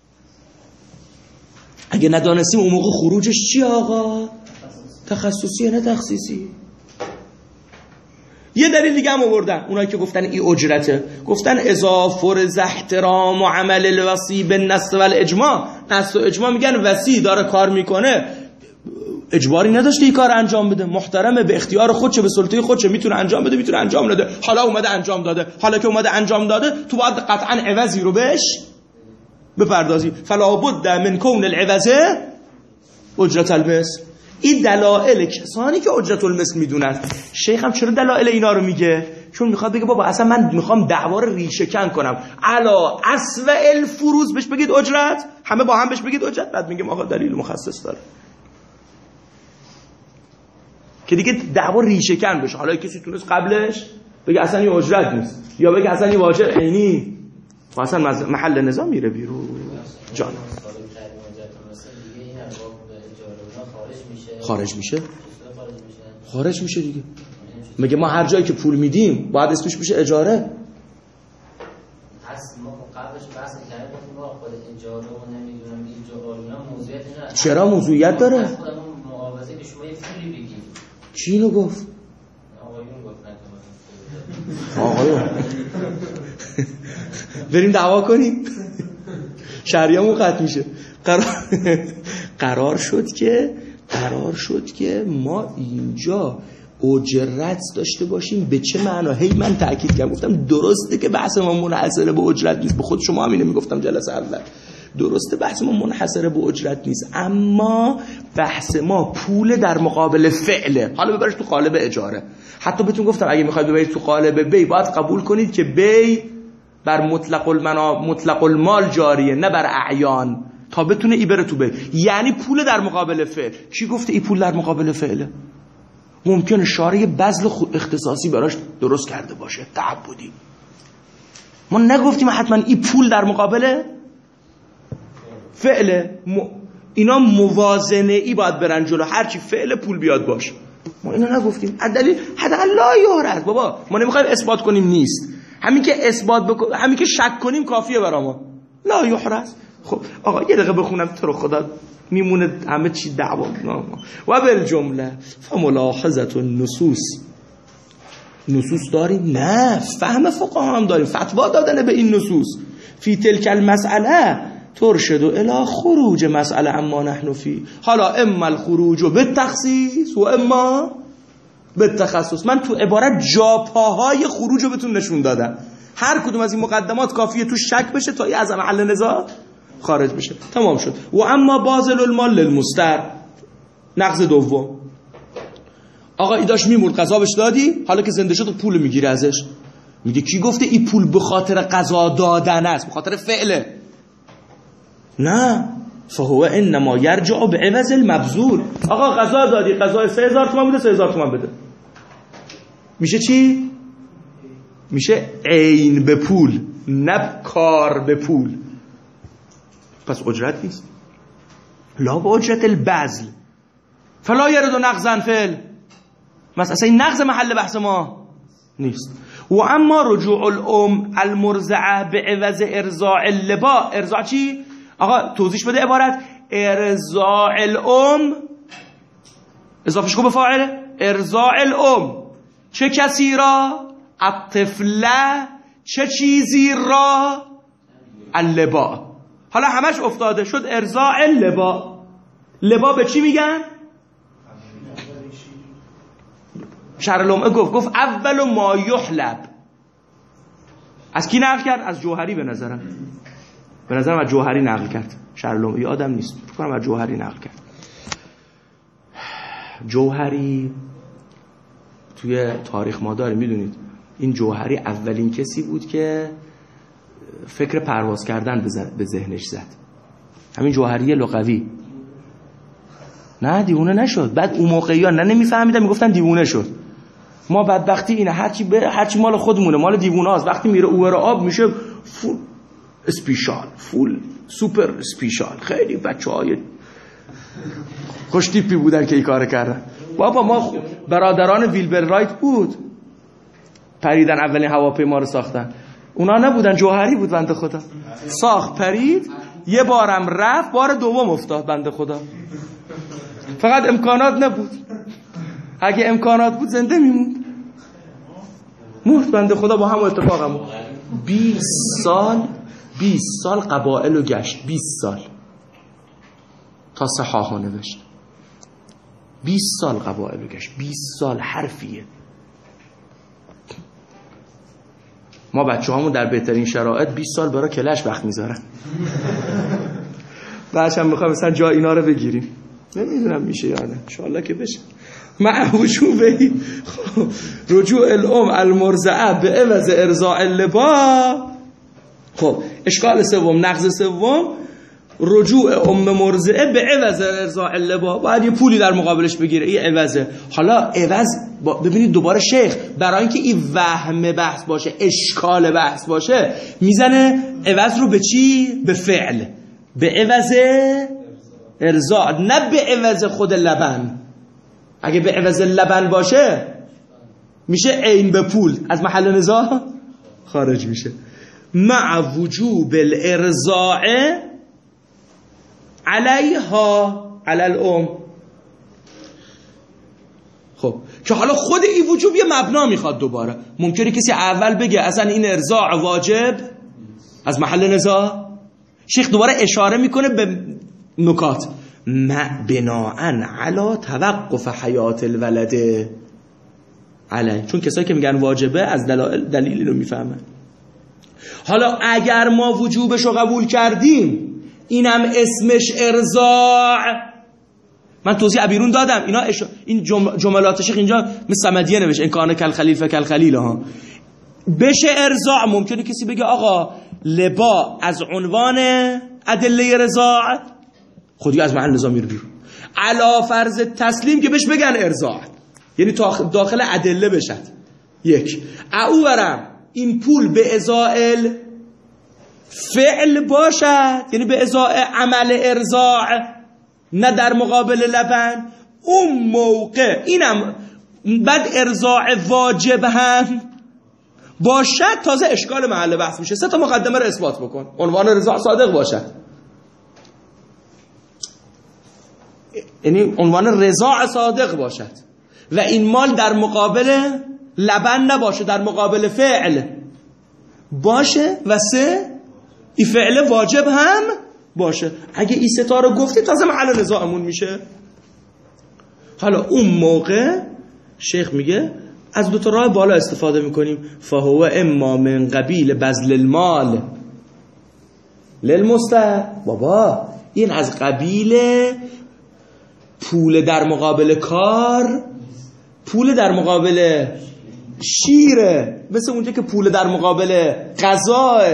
اگه ندانستیم اون موقع خروجش چی آقا؟ تخصصی نه تخصیصی. یه دلیل دیگه هم آوردن اونایی که گفتن این اجرته، گفتن اذا فرض احترام و عمل الوصی بالنص والاجماع. نص و اجماع میگن وصی داره کار میکنه اجباری نداشته این کار انجام بده، محترمه، به اختیار خودشه، به سلطه خودشه، میتونه انجام بده میتونه انجام نده. حالا اومده انجام داده، حالا که اومده انجام داده تو باید قطعا عوضی رو بهش بپردازی. فلا بد من کون العوض اجرت المثل. این دلائل کسانی که اجرت المثل میدونن. شیخ هم چرا دلائل اینا رو میگه؟ چون میخواد بگه بابا اصلا من میخوام دعوا رو ریشه کن کنم. علا اسوء الفروض بهش بگید اجرت، همه با هم بهش بگید اجرت، بعد میگیم آقا دلیل مخصص داره که دیگه دعوا ریشه کن بشه. حالا کسی تونست قبلش بگه اصلا این اجرت نیست یا بگه اصلا این واجب عینی و اصلا محل نظام میره بیرون. جان خارج میشه خارج میشه دیگه. مگه ما هر جایی که پول میدیم باید اسمش بشه اجاره؟ هست ما قبلش بحث کردیم ما خود اجاره و نمیدونم اینجا موضوعیت نه. چرا موضوعیت داره؟ معاوضه که شما یه پولی بگید. کی اینو گفت؟ آقایون گفتن. آقایون بریم دعوا کنیم شریعمون قطع میشه. قرار قرار شد که قرار شد که ما اینجا اجرت داشته باشیم. به چه معنا؟ هی من تاکید کردم گفتم درسته که بحث ما منحصر به اجرت نیست. به خود شما همینه میگفتم جلسه اول. درسته بحث ما منحصر به اجرت نیست، اما بحث ما پول در مقابل فعله. حالا ببرش تو قالب اجاره. حتی بهتون گفتم اگه میخواید ببرید تو قالب بی باید قبول کنید که بی بر مطلق المنا مطلق المال جاریه نه بر اعیان تا بتونه ای بره تو بی. یعنی پول در مقابل فعل. کی گفته ای پول در مقابل فعله؟ ممکنه شارع بذل اختصاصی براش درست کرده باشه تعبدی. ما نگفتیم حتما ای پول در مقابل فعل. م... اینا موازنه ای باید برن جلو، هرچی فعل پول بیاد باشه. ما اینا نگفتیم. دلیل حداقل لا یارد. بابا ما نمیخوایم اثبات کنیم نیست، همین که اثبات بکن... همین که شک کنیم کافیه برای ما. لا یحرز. خب آقا یه دقیقه بخونم تو رو خدا میمونه همه چی دعوا. و بالجمله فملاحظه النصوص. نصوص داریم؟ نه، فهم فقها هم داریم، فتوا دادن به این نصوص. فی تلک المسئله ترشد الی خروج مسئله اما نحن فی. حالا اما الخروج بالتخصیص و اما بالتخصص. من تو عبارت جاپاهای خروج رو بهتون نشون دادم. هر کدوم از این مقدمات کافیه تو شک بشه تا از محل نزاع خارج بشه. تمام شد. و اما باذل المال للمستر. نقض دوم. آقا ای داشت میمرد قضا بهش دادی، حالا که زنده شد پول میگیره ازش. میگه کی گفته این پول به خاطر قضا دادن است، به خاطر فعله؟ نه، فهو انما یرجع بعوض المبذول. آقا قضا دادی، قضا سه هزار تومان بوده، سه هزار تومان بده. میشه چی؟ میشه عین به پول، نه کار به پول. پس اجرت نیست. لا به اجرت البذل. فلا یرد نقضا فعل، مثلا اصلا این نقض محل بحث ما نیست. و اما رجوع الام المرزعه به عوض ارضاء اللبا، ارضاء چی؟ آقا توضیح بده عبارت. ارضاء الام اضافه شو به فاعل، ارضاء الام چه کسی را؟ الطفله چه چیزی را؟ اللبا. حالا همش افتاده شد ارضاء اللبا. لبا به چی میگن؟ شرح لمعه گفت گفت اول ما یحلب. از کی نقل کرد؟ از جوهری. به نظرم به نظرم از جوهری نقل کرد. شرح لمعه آدم نیست، فکر کنم از جوهری نقل کرد. جوهری توی تاریخ ما داره، میدونید این جوهری اولین کسی بود که فکر پرواز کردن به ذهنش زد. همین جوهری لغوی. نه دیوونه نشد. بعد اون موقعی ها نه نمیفهمیدن، میگفتن دیوونه شد. ما بدبختی اینه هرچی ب... هرچی مال خودمونه مال دیوونه هاست. وقتی میره اوور آب میشه فول اسپیشال، فول سوپر اسپیشال. خیلی بچهای خوش تیپی بودن که این کار کردن. بابا ما برادران ویلبر رایت بود، پریدن اولین هواپیما رو ساختن. اونا نبودن، جوهری بود بنده خدا. ساخت، پرید، یه بارم رفت، بار دوم افتاد بنده خدا. فقط امکانات نبود. اگه امکانات بود زنده میموند. مرد بنده خدا با همون اتفاق هم. بیست سال بیست سال قبائل رو گشت. بیست سال تا صحاحا نوشت. بیست سال قبائل رو گشت. بیست سال حرفیه. ما بچه همون در بهترین شرایط بیست سال برای کلش وقت میذارن. بعدش هم میخوایم مثلا جا اینا رو بگیریم. نمیدونم میشه یا نه، انشاءالله که بشه. مع وجوب رجوع الام المرزعه به عوض ارضاء اللبا. خب اشکال سوم، نقض سوم، رجوع ام مرزعه به عوض ارضاء اللبا. باید یه پولی در مقابلش بگیره. این عوضه. حالا عوض ببینید دوباره شیخ برای اینکه این وهم بحث باشه، اشکال بحث باشه، میزنه عوض رو به چی؟ به فعل. به عوض ارضاء، نه به عوض خود لبن. اگه به عوض لبن باشه میشه عین به پول، از محل نزاع خارج میشه. مع وجوب الارضاء علیها علی الام. خب که حالا خود این وجوب یه مبنا میخواد. دوباره ممکنه کسی اول بگه اصلا این ارضاء واجب، از محل نزاع. شیخ دوباره اشاره میکنه به نکات. بناءً علی توقف حیات الولد علی، چون کسایی که میگن واجبه از دلایل دلیلی رو میفهمن. حالا اگر ما وجوبش رو قبول کردیم، اینم اسمش ارضاء. من توضیح بیرون دادم اینا اش... این جم... جملات شیخ اینجا مثل صمدیه نوشت، ان کان کل خلیفه کل خلیل ها. بشه ارضاء. ممکنه کسی بگه آقا لبا از عنوان ادله رضاع خودی از محل نظام میره بیرون. علا فرض تسلیم که بهش بگن ارضاء، یعنی داخل ادله بشد. یک او برم این پول به ازائل فعل باشد، یعنی به ازای عمل ارضاع، نه در مقابل لبن. اون موقع اینم بعد ارضاع واجب هم باشد، تازه اشکال محل بحث میشه. سه تا مقدمه رو اثبات بکن. عنوان ارضاع صادق باشد، یعنی عنوان رضاع صادق باشد، و این مال در مقابل لبن نباشه، در مقابل فعل باشه، و سه این فعل واجب هم باشه. اگه این ستا رو گفتی تازه محل نزاعمون میشه. حالا اون موقع شیخ میگه از دو تا راه بالا استفاده میکنیم. فهو اما من قبیل بذل المال للمستحق. بابا این از قبیل پول در مقابل کار، پول در مقابل شیره، مثل اونجا که پول در مقابل غذاه.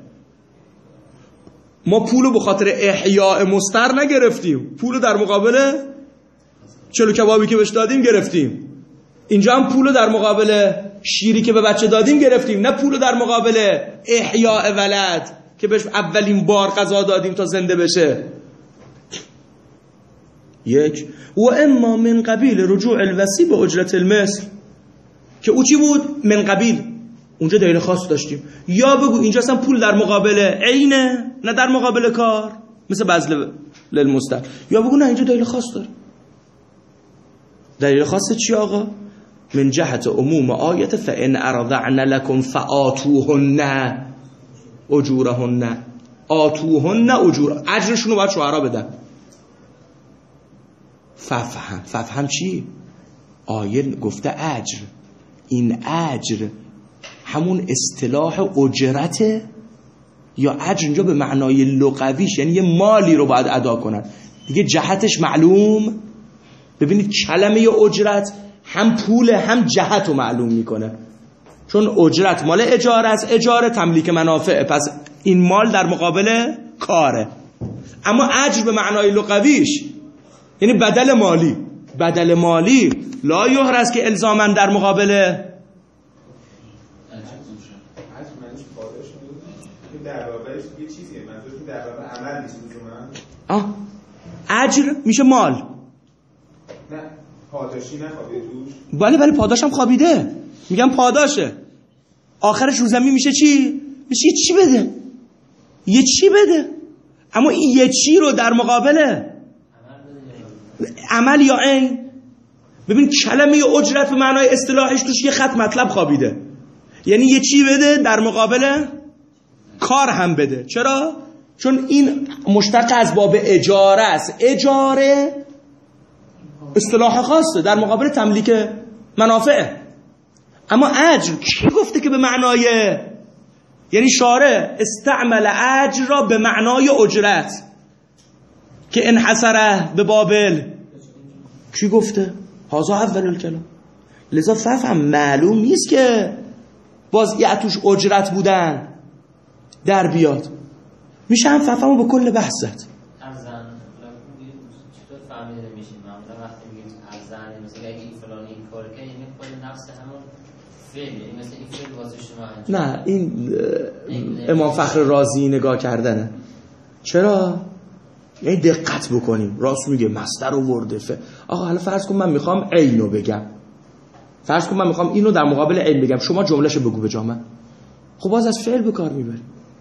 ما پولو به خاطر احیاء مستر نگرفتیم، پولو در مقابل چلو کبابی که بهش دادیم گرفتیم. اینجا هم پولو در مقابل شیری که به بچه دادیم گرفتیم، نه پولو در مقابل احیاء ولد که بهش اولین بار غذا دادیم تا زنده بشه. یک. و اما من قبیل رجوع الوصی به اجرت المثل، که او چی بود؟ من قبیل، اونجا دلیل خاص داشتیم. یا بگو اینجا اصلا پول در مقابل عینه نه در مقابل کار، مثل بذل للمستر. یا بگو نه اینجا دلیل خاص داره. دلیل خاص چی آقا؟ من جهت عموم آیت فإن أرضعن لكم فآتوهن اجورهن. آتوهن اجور، اجرشون رو باید شوهرها بدن. ففهم. ففهم چی؟ آیه گفته اجر. این اجر همون اصطلاح اجرته یا اجر اینجا به معنای لغویش یعنی یه مالی رو باید ادا کنن دیگه، جهتش معلوم. ببینید کلمه اجرت هم پول هم جهت رو معلوم میکنه، چون اجرت مال اجاره است، اجاره تملیک منافع، پس این مال در مقابل کاره. اما اجر به معنای لغویش یعنی بدل مالی. بدل مالی لا یحرز که الزاماً در مقابل در واقعش یه چیزیه، منظورم در واقع عمل نیست من. آه اجر میشه مال. نه پاداشی نخوابیده توش. بله بله پاداشم خوابیده، میگم پاداشه. آخرش رو زمین میشه چی؟ میشه یه چی بده، یه چی بده. اما این یه چی رو در مقابل عمل یا عین. ببین کلمه اجرت به معنای اصطلاحش توش یه خط مطلب خوابیده، یعنی یه چی بده در مقابل کار هم بده. چرا؟ چون این مشتق از باب اجاره است. اجاره اصطلاح خاصه در مقابل تملیک منافع. اما اجر کی گفته که به معنای، یعنی شارع استعمل اجر را به معنای اجرت که انحصره به بابل. کی گفته؟ هذا اول الکلام. لذا فهم معلوم نیست که باز یه توش اجرت بودن در بیاد. میشه هم فهمو به کل بحثت ارزن چطور فهمیده میشه؟ معمولا وقتی میگیم ارزن مثلا اگه این فلانی این کار کنه یعنی خود نفس همون فعل، یعنی مثلا این فعل واسه شما انجام. نه این امام فخر رازی نگاه کردنه. چرا؟ یعنی دقت بکنیم. راست میگه مصدر آورده. آقا حالا فرض کن من میخوام عینو بگم، فرض کن من میخوام اینو در مقابل عین بگم، شما جملهشو بگو به جا من. خب باز از فعل به کار میبری.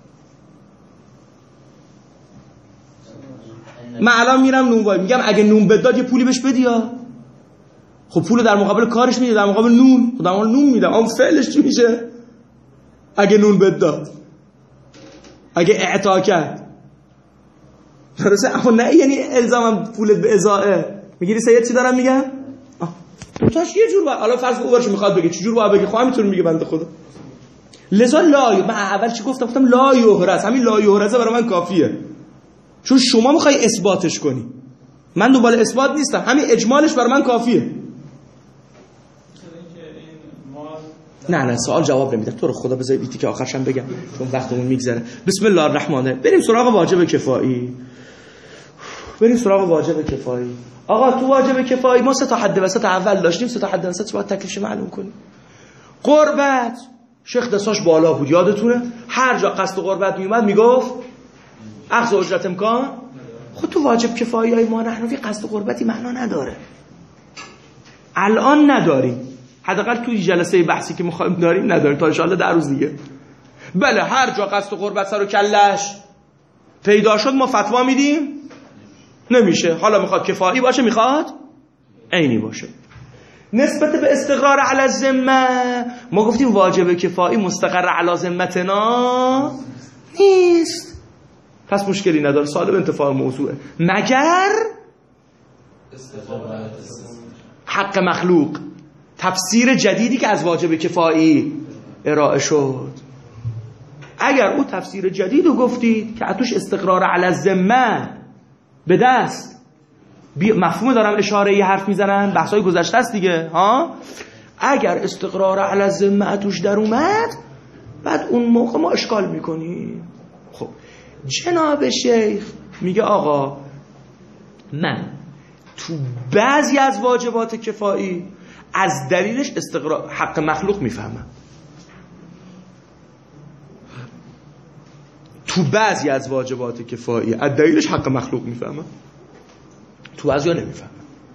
من الان میرم نون وای میگم اگه نون بداد یه پولی بهش بدی ها. خب پول در مقابل کارش میده، در مقابل نون. خب در مقابل نون میدم. اون فعلش چی میشه؟ اگه نون بداد، اگه اعطا کرد. درسته؟ اما نه یعنی الزامم پولت به ازائه. میگیری سید چی دارم میگم؟ دوتاش یه جور. حالا فرض کن اولش میخواد بگه چه جور باید بگه، خواهم میتونه میگه بنده خدا. لذا لا، من اول چی گفتم؟ گفتم لا یحرز. همین لا یحرز برای من کافیه، چون شما میخوای اثباتش کنی. من دنبال اثبات نیستم، همین اجمالش برای من کافیه. نه نه سوال جواب نمیده. تو رو خدا بذار بیتی که آخرشم بگم چون وقتمون میگذره. بسم الله الرحمن الرحیم. بریم سراغ واجب کفایی. بریم سراغ واجب کفایی. آقا تو واجب کفایی ما سه تا حد وسط اول داشتیم، سه تا حد وسط باید تکلیفش معلوم کنیم. قربت شیخ دستاش بالا بود، یادتونه؟ هر جا قصد قربت میومد میگفت اخذ اجرت امکان. خود تو واجب کفایی های ما نحنفی قصد قربتی معنا نداره. الان نداریم، حداقل توی جلسه بحثی که میخوایم داریم نداریم، تا ان شاءالله در روز دیگه. بله هر جا قصد قربت سر و کلش پیدا شد ما فتوا میدیم نمیشه. حالا میخواد کفایی باشه میخواد عینی باشه. نسبت به استقرار علی الذمه ما گفتیم واجب کفایی مستقر علی ذمتنا نیست، پس مشکلی نداره، سالب انتفاع موضوعه، مگر حق مخلوق، تفسیر جدیدی که از واجب کفایی ارائه شد. اگر او تفسیر جدید رو گفتید که اتوش استقرار علی الذمه به دست مفهوم دارم اشاره یه حرف میزنن، بحثای گذشته است دیگه ها. اگر استقرار علی الذمه توش در اومد بعد اون موقع ما اشکال میکنیم. خب جناب شیخ میگه آقا من تو بعضی از واجبات کفایی از دلیلش استقرار حق مخلوق میفهمم، تو بعضی از واجبات کفایی از دلیلش حق مخلوق میفهمم. تو بعضیا نمیفهمن.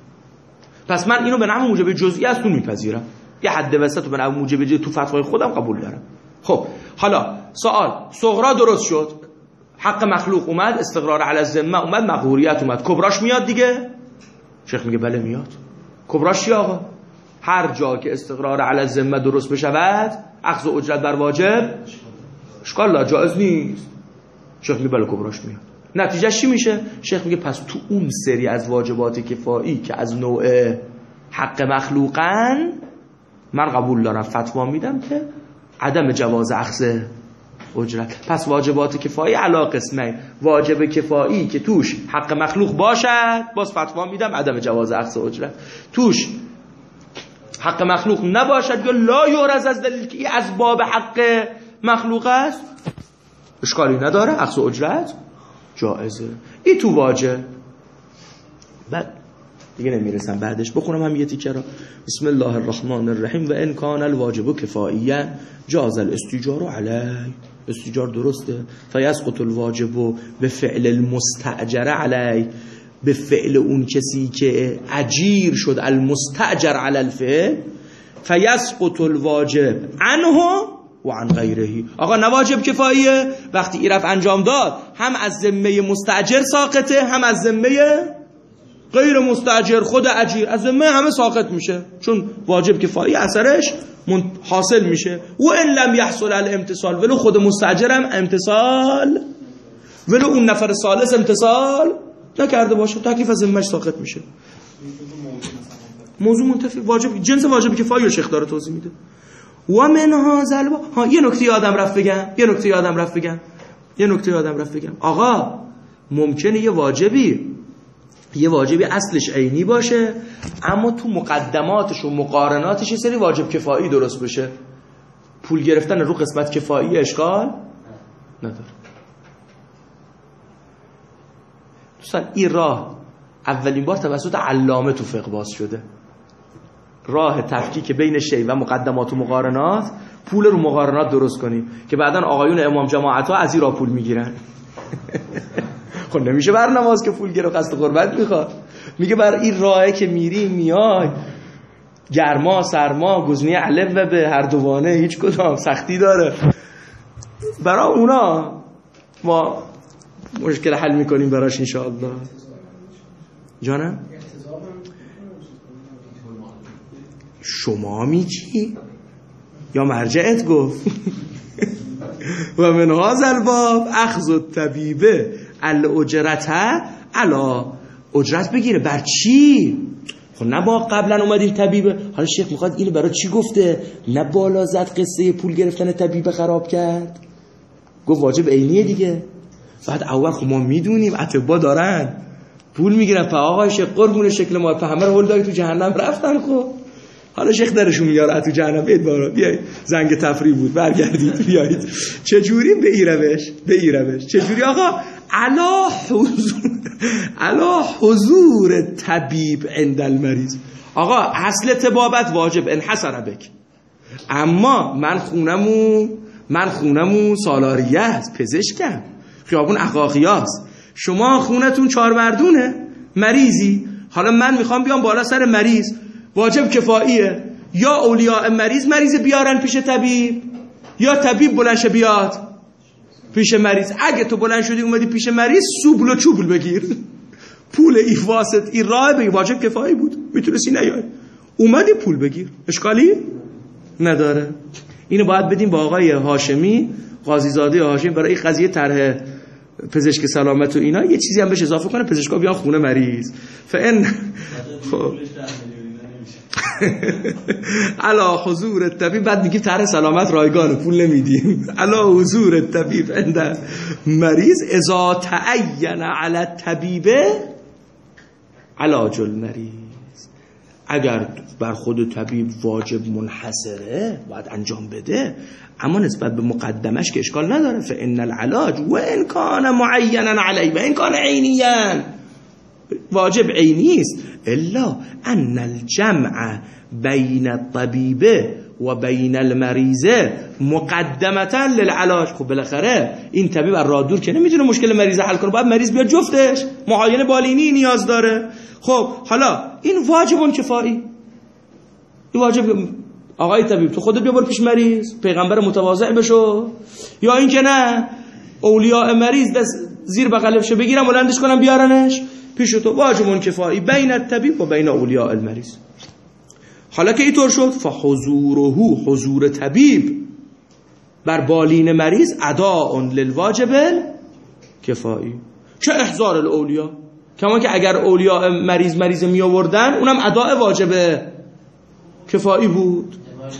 پس من اینو به نحو موجب جزئی از تو میپذیرم، یه حد وسط رو به نحو موجب جزئی تو فتوای خودم قبول دارم. خب حالا سوال، صغرا درست شد، حق مخلوق اومد، استقرار علی الذمه اومد، مقهوریت اومد، کبراش میاد دیگه؟ شیخ میگه بله میاد. کبراش چی آقا؟ هر جا که استقرار علی الذمه درست بشود، اخذ اجرت بر واجب اشکال لا جایز نیست. شیخ میگه بله کبراش میاد. نتیجه چی میشه؟ شیخ میگه پس تو اون سری از واجبات کفایی که از نوع حق مخلوقن، من قبول دارم، فتوا میدم که عدم جواز اخذ اجرت. پس واجبات کفایی علا قسمه، واجب کفایی که توش حق مخلوق باشد، باز فتوا میدم عدم جواز اخذ اجرت. توش حق مخلوق نباشد یا لا یورز از دلیل که از باب حق مخلوق است، اشکالی نداره، اخذ اجرت جائزه. این تو واجب. بعد دیگه نمیرسم بعدش بخونم هم یه تیکه را. بسم الله الرحمن الرحیم. و ان کان الواجب کفاییا جاز الاستیجار علیه. استیجار درسته. فیسقط الواجب به فعل المستاجر علیه، به فعل اون کسی که اجیر شد، المستاجر علی الفعل. فیسقط الواجب عنه و عن غیره. آقا نواجب کفاییه، وقتی این رفت انجام داد هم از ذمه مستاجر ساقطه، هم از ذمه غیر مستاجر، خود اجیر از ذمه همه ساقط میشه، چون واجب کفایی اثرش حاصل میشه. و ان لم يحصل الامتصال، ولو خود مستاجر هم امتصال، ولو اون نفر ثالث امتصال نکرده باشه، تکلیف از ذمهش ساقط میشه. موضوع منتفی واجب، جنس واجب کفایی رو شیخ داره توضیح میده. و من هذا ها یه نکته یادم رفت بگم، یه نکته یادم رفت بگم یه نکته یادم رفت بگم آقا ممکنه یه واجبی یه واجبی اصلش عینی باشه، اما تو مقدماتش و مقارناتش یه سری واجب کفایی درست بشه. پول گرفتن رو قسمت کفایی اشکال نداره. دوستان این راه اولین بار توسط علامه تو فقه باز شده، راه تفکیک بین شی و مقدمات و مقارنات. پول رو مقارنات درست کنیم که بعدن آقایون امام جماعت ها از این راه پول میگیرن. خب نمیشه بر نماز که پول گیره قصد قربت میخواد. میگه بر این راهه که میری میای، گرما سرما گزینه علف و به هر دوانه هیچ کدام سختی داره. برای اونا ما مشکل حل میکنیم براش انشاءالله. جانم شما میگی یا مرجعت گفت؟ و من هذا الباب اخذ الطبیبه الاجرته علا، اجرت بگیره بر چی؟ خب نه با قبلا اومدیم طبیبه، حالا شیخ میخواد اینو برای چی گفته؟ نه بالا زد قصه پول گرفتن طبیبه خراب کرد، گفت واجب عینیه دیگه. بعد اول خب ما میدونیم اطباء دارن پول میگیرن، په آقای شیخ قربون شکل ما، په همه رو هول داری تو جهنم رفتن. خب حالا شیخ درشون میاره تو جهنم، بیاید بارا بیاید، زنگ تفریح بود برگردید بیایید. چجوری به این روش به این روش چجوری آقا؟ علا حضور علا حضور طبیب عند المریض. آقا اصل طبابت واجب انحصر بک، اما من خونمون من خونمون سالاریه است، پزشکم، خیابون اخاقیاست، شما خونتون چهار مردونه، مریضی، حالا من میخوام بیام بالا سر مریض، واجب کفاییه یا اولیاء مریض مریض بیارن پیش طبیب، یا طبیب بلنش بیاد پیش مریض. اگه تو بلند شدی اومدی پیش مریض، سوبل و چوبل بگیر، پول ای واسط ای راه بگیر، واجب کفایی بود، میتونستی نیای، اومدی پول بگیر، اشکالی نداره. اینو باید بدیم با آقای هاشمی، قاضی زاده هاشمی، برای این قضیه طرح پزشک سلامت و اینا یه چیزی هم بهش اضافه کنه، پزشکا بیان خونه مریض. فان خب علا حضور طبیب، بعد میگیم طرح سلامت رایگانه، پول نمیدیم. علا حضور طبیب عند مریض اذا تعین علی الطبیب علاج المریض. اگر بر خود طبیب واجب منحصره باید انجام بده، اما نسبت به مقدمش که اشکال نداره. فان العلاج و ان کان معینا علی و ان کان عینیا، واجب عینی است، الا ان الجمع بین الطبیب و بین المریضه مقدمتا للعلاج. خب بالاخره این طبیب از راه دور که نمیتونه مشکل مریض حل کنه، باید مریض بیاد جفتش، معاینه بالینی نیاز داره. خب حالا این واجب کفایی، این واجب آقای طبیب تو خودت بیا پیش مریض، پیغمبر متواضع بشو، یا این که نه اولیاء مریض دست زیر بغلش بگیرم بلندش کنم بیارنش پیش تو. واجب کفایی بین الطبیب و بین اولیاء المریض. حالا که اینطور شد فحضوره، حضور طبیب بر بالین مریض اداء للواجب کفایی، چه احضار الاولیاء، کما که اگر اولیاء مریض مریض می آوردن اونم اداء واجب کفایی بود.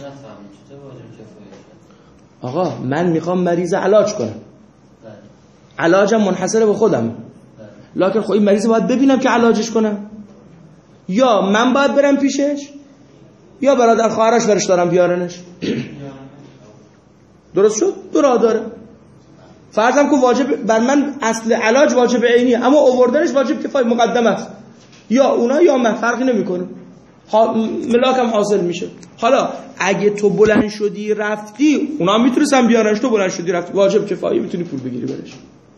آقا من میخوام مریض علاج کنم، علاجم منحصر به خودم، لکن خب این مریض باید ببینم که علاجش کنم، یا من باید برم پیشش یا برادر خواهرش برش دارم بیارنش. درست شد؟ درا داره. فرضم که واجب بر من اصل علاج واجب عینی، اما آوردنش واجب کفایی مقدم است، یا اونا یا من، فرقی نمیکنه، ملاکم حاصل میشه. حالا اگه تو بلند شدی رفتی اونا میتونستن بیارنش، تو بلند شدی رفتی واجب کفایی میتونی پول بگیری برش.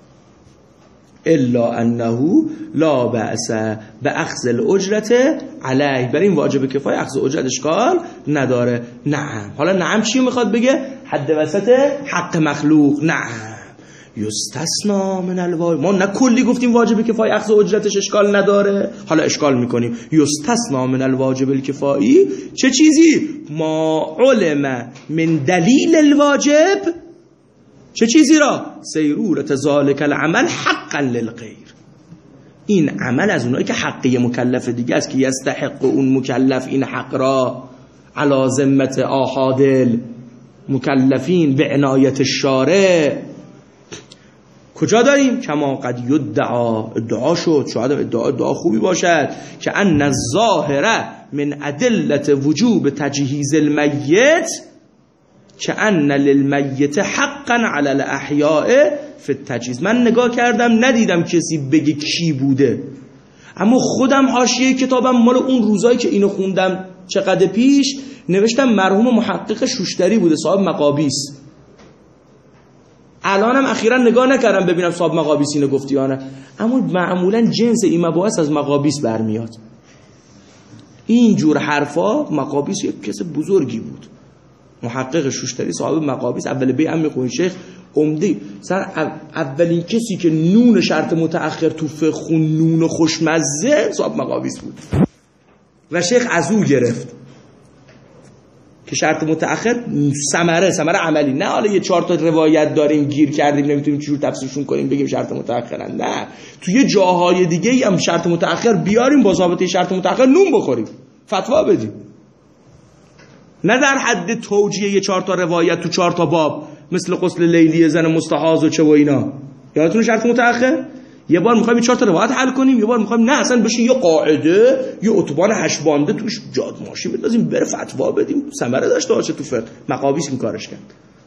الا انه لا بأس باخذ الاجرت علیه، برای این واجب کفایه اخذ اجرت اشکال نداره. نعم. حالا نعم چی میخواد بگه؟ حد وسط حق مخلوق. نعم یستثنا من الواجب، ما نه کلی گفتیم واجب کفایه اخذ اجرتش اشکال نداره، حالا اشکال میکنیم. یستثنا من الواجب الکفایی، چه چیزی؟ ما علم من دلیل الواجب، چه چیزی را؟ سیرورت ذالک العمل حقا للغیر، این عمل از اونایی که حقی مکلف دیگه است که یستحق اون مکلف این حق را علی ذمت آحادل مکلفین به عنایت الشارع. کجا داریم؟ کما قد یدعا، ادعا شد، شاید ادعا ادعا خوبی باشد، که ان الظاهر من ادلت وجوب تجهیز المیت که ان للمیت حقا علی الاحیاء فی التجهیز. من نگاه کردم ندیدم کسی بگه کی بوده، اما خودم حاشیه کتابم مال اون روزایی که اینو خوندم چقدر پیش نوشتم مرحوم محقق شوشتری بوده، صاحب مقابیس. الانم اخیرا نگاه نکردم ببینم صاحب مقابیس اینو گفتی یا نه، اما معمولا جنس این مباحث از مقابیس برمیاد. این جور حرفا مقابیس یک کس بزرگی بود، محقق شوشتری صاحب مقابیس، اول بی ام خوین شیخ عمده، سر اولین کسی که نون شرط متأخر تو فقه خون نون خوشمزه صاحب مقابیس بود و شیخ از او گرفت که شرط متأخر ثمره ثمره عملی، نه حالا یه چهار تا روایت داریم گیر کردیم نمیتونیم چجور تفسیرشون کنیم بگیم شرط متأخرن، نه تو یه جاهای دیگه هم شرط متأخر بیاریم با ضابطه شرط متأخر نون بخوریم فتوا بدیم، نه در حد توجیه یه چهار تا روایت تو چهار تا باب مثل غسل لیلی زن مستحاض و چه و اینا. یادتونه شرط متأخر یه بار میخوایم چهار تا روایت حل کنیم، یه بار میخوایم نه اصلا بشین یه قاعده یه اتوبان هشت بانده توش جاد ماشین بندازیم بره فتوا بدیم، ثمره داشته باشه تو فقه. مقابیس این کارش کرد.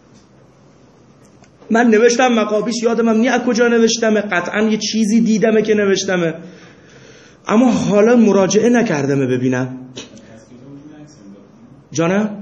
من نوشتم مقابیس، یادم هم نی از کجا نوشتمه، قطعا یه چیزی دیدمه که نوشتمه، اما حالا مراجعه نکردمه ببینم. جانم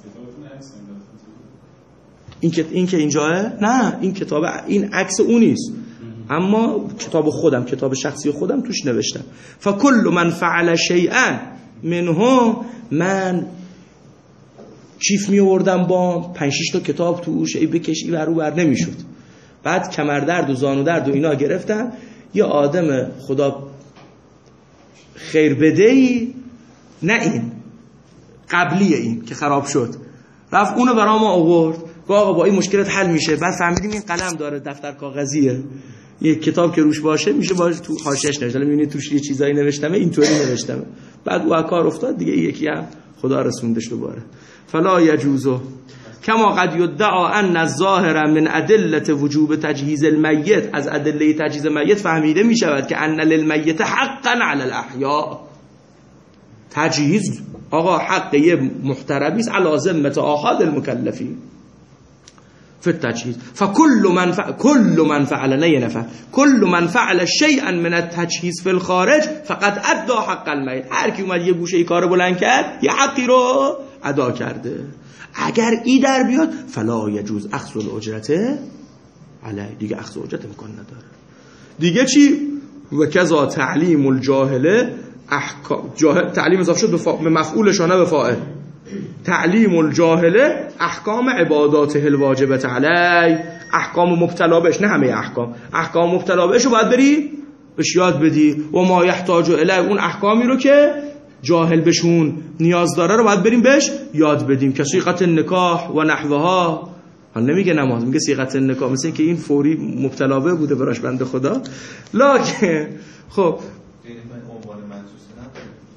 این که این که اینجاه، نه این کتاب این عکس اون نیست، اما کتاب خودم، کتاب شخصی خودم توش نوشتم. فکل من فعل شیئا منه، من کیف می آوردم با پنج شش تا کتاب توش، ای بکش ای بر او بر نمیشد. بعد کمردرد و زانو درد و اینا گرفتم. یه آدم خدا خیر بدهی، نه این قبلی این که خراب شد، رفت اونو برام آورد، گفت آقا با این مشکلت حل میشه. بعد فهمیدیم این قلم داره، دفتر کاغذیه، یک کتاب که روش باشه میشه باشه تو حاشیه‌اش نوشته، میبینید توش یه چیزایی نوشتمه، اینطوری نوشتمه. بعد او کار افتاد دیگه، یکی هم خدا رسوندش دوباره. فلا یجوزو کما قد یدعا ان الظاهر من ادله وجوب تجهیز المیت، از ادله تجهیز میت فهمیده میشود که ان للمیت حقا علی الاحیاء، تجهیز آقا حق یه محترمی است علی ذمت آحاد المکلفین. فی التجهیز فکل من فعل کل من فعل نه نفع کل من فعل شیئا من التجهیز فی الخارج فقط ادى حق المیت. هر کی اومد یه گوشه ای کارو بلند کرد یه حقی رو ادا کرده. اگر ای در بیاد فلا یجوز اخذ الاجرت علی، دیگه اخذ اجرت امکان نداره. دیگه چی؟ و کذا تعلیم الجاهله احکام، جاهل تعلیم اضافه شد به فا... مفعولش نه به فاعل. تعلیم الجاهله احکام عباداته الواجبه علی، احکام مبتلا بهش، نه همه احکام، احکام مبتلا بهش رو باید بری بهش یاد بدی. و ما یحتاج الی، اون احکامی رو که جاهل بهشون نیاز داره رو باید بریم بهش یاد بدیم. که صیغت نکاح و نحوها، حالا نمیگه نماز، میگه صیغت نکاح، مثل که این فوری مبتلا به بوده براش بنده خدا. لکن خب عنوان منصوص نه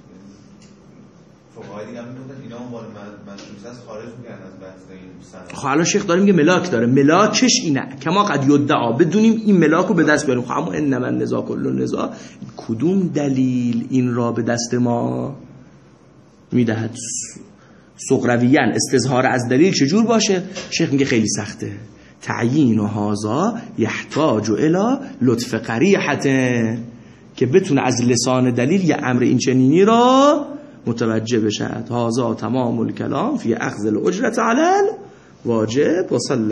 فقهای دیگه میگن اینا عنوان منصوص است، خارج میگن از بحث این سند. خب الان شیخ داره میگه ملاک داره، ملاکش اینه کما قد یدعا، بدونیم این ملاک رو به دست بیاریم. خب اما انما النزاع کل النزاع، کدوم دلیل این را به دست ما میدهد؟ سقرویاً استظهار از دلیل چجور باشه؟ شیخ میگه خیلی سخته. تعیین و هازا یحتاج الی لطف قریحته، که بتونه از لسان دلیل یه امر این چنینی را متوجه بشد. هازا تمام الکلام فی اخذ الاجرت علی الواجب و صلی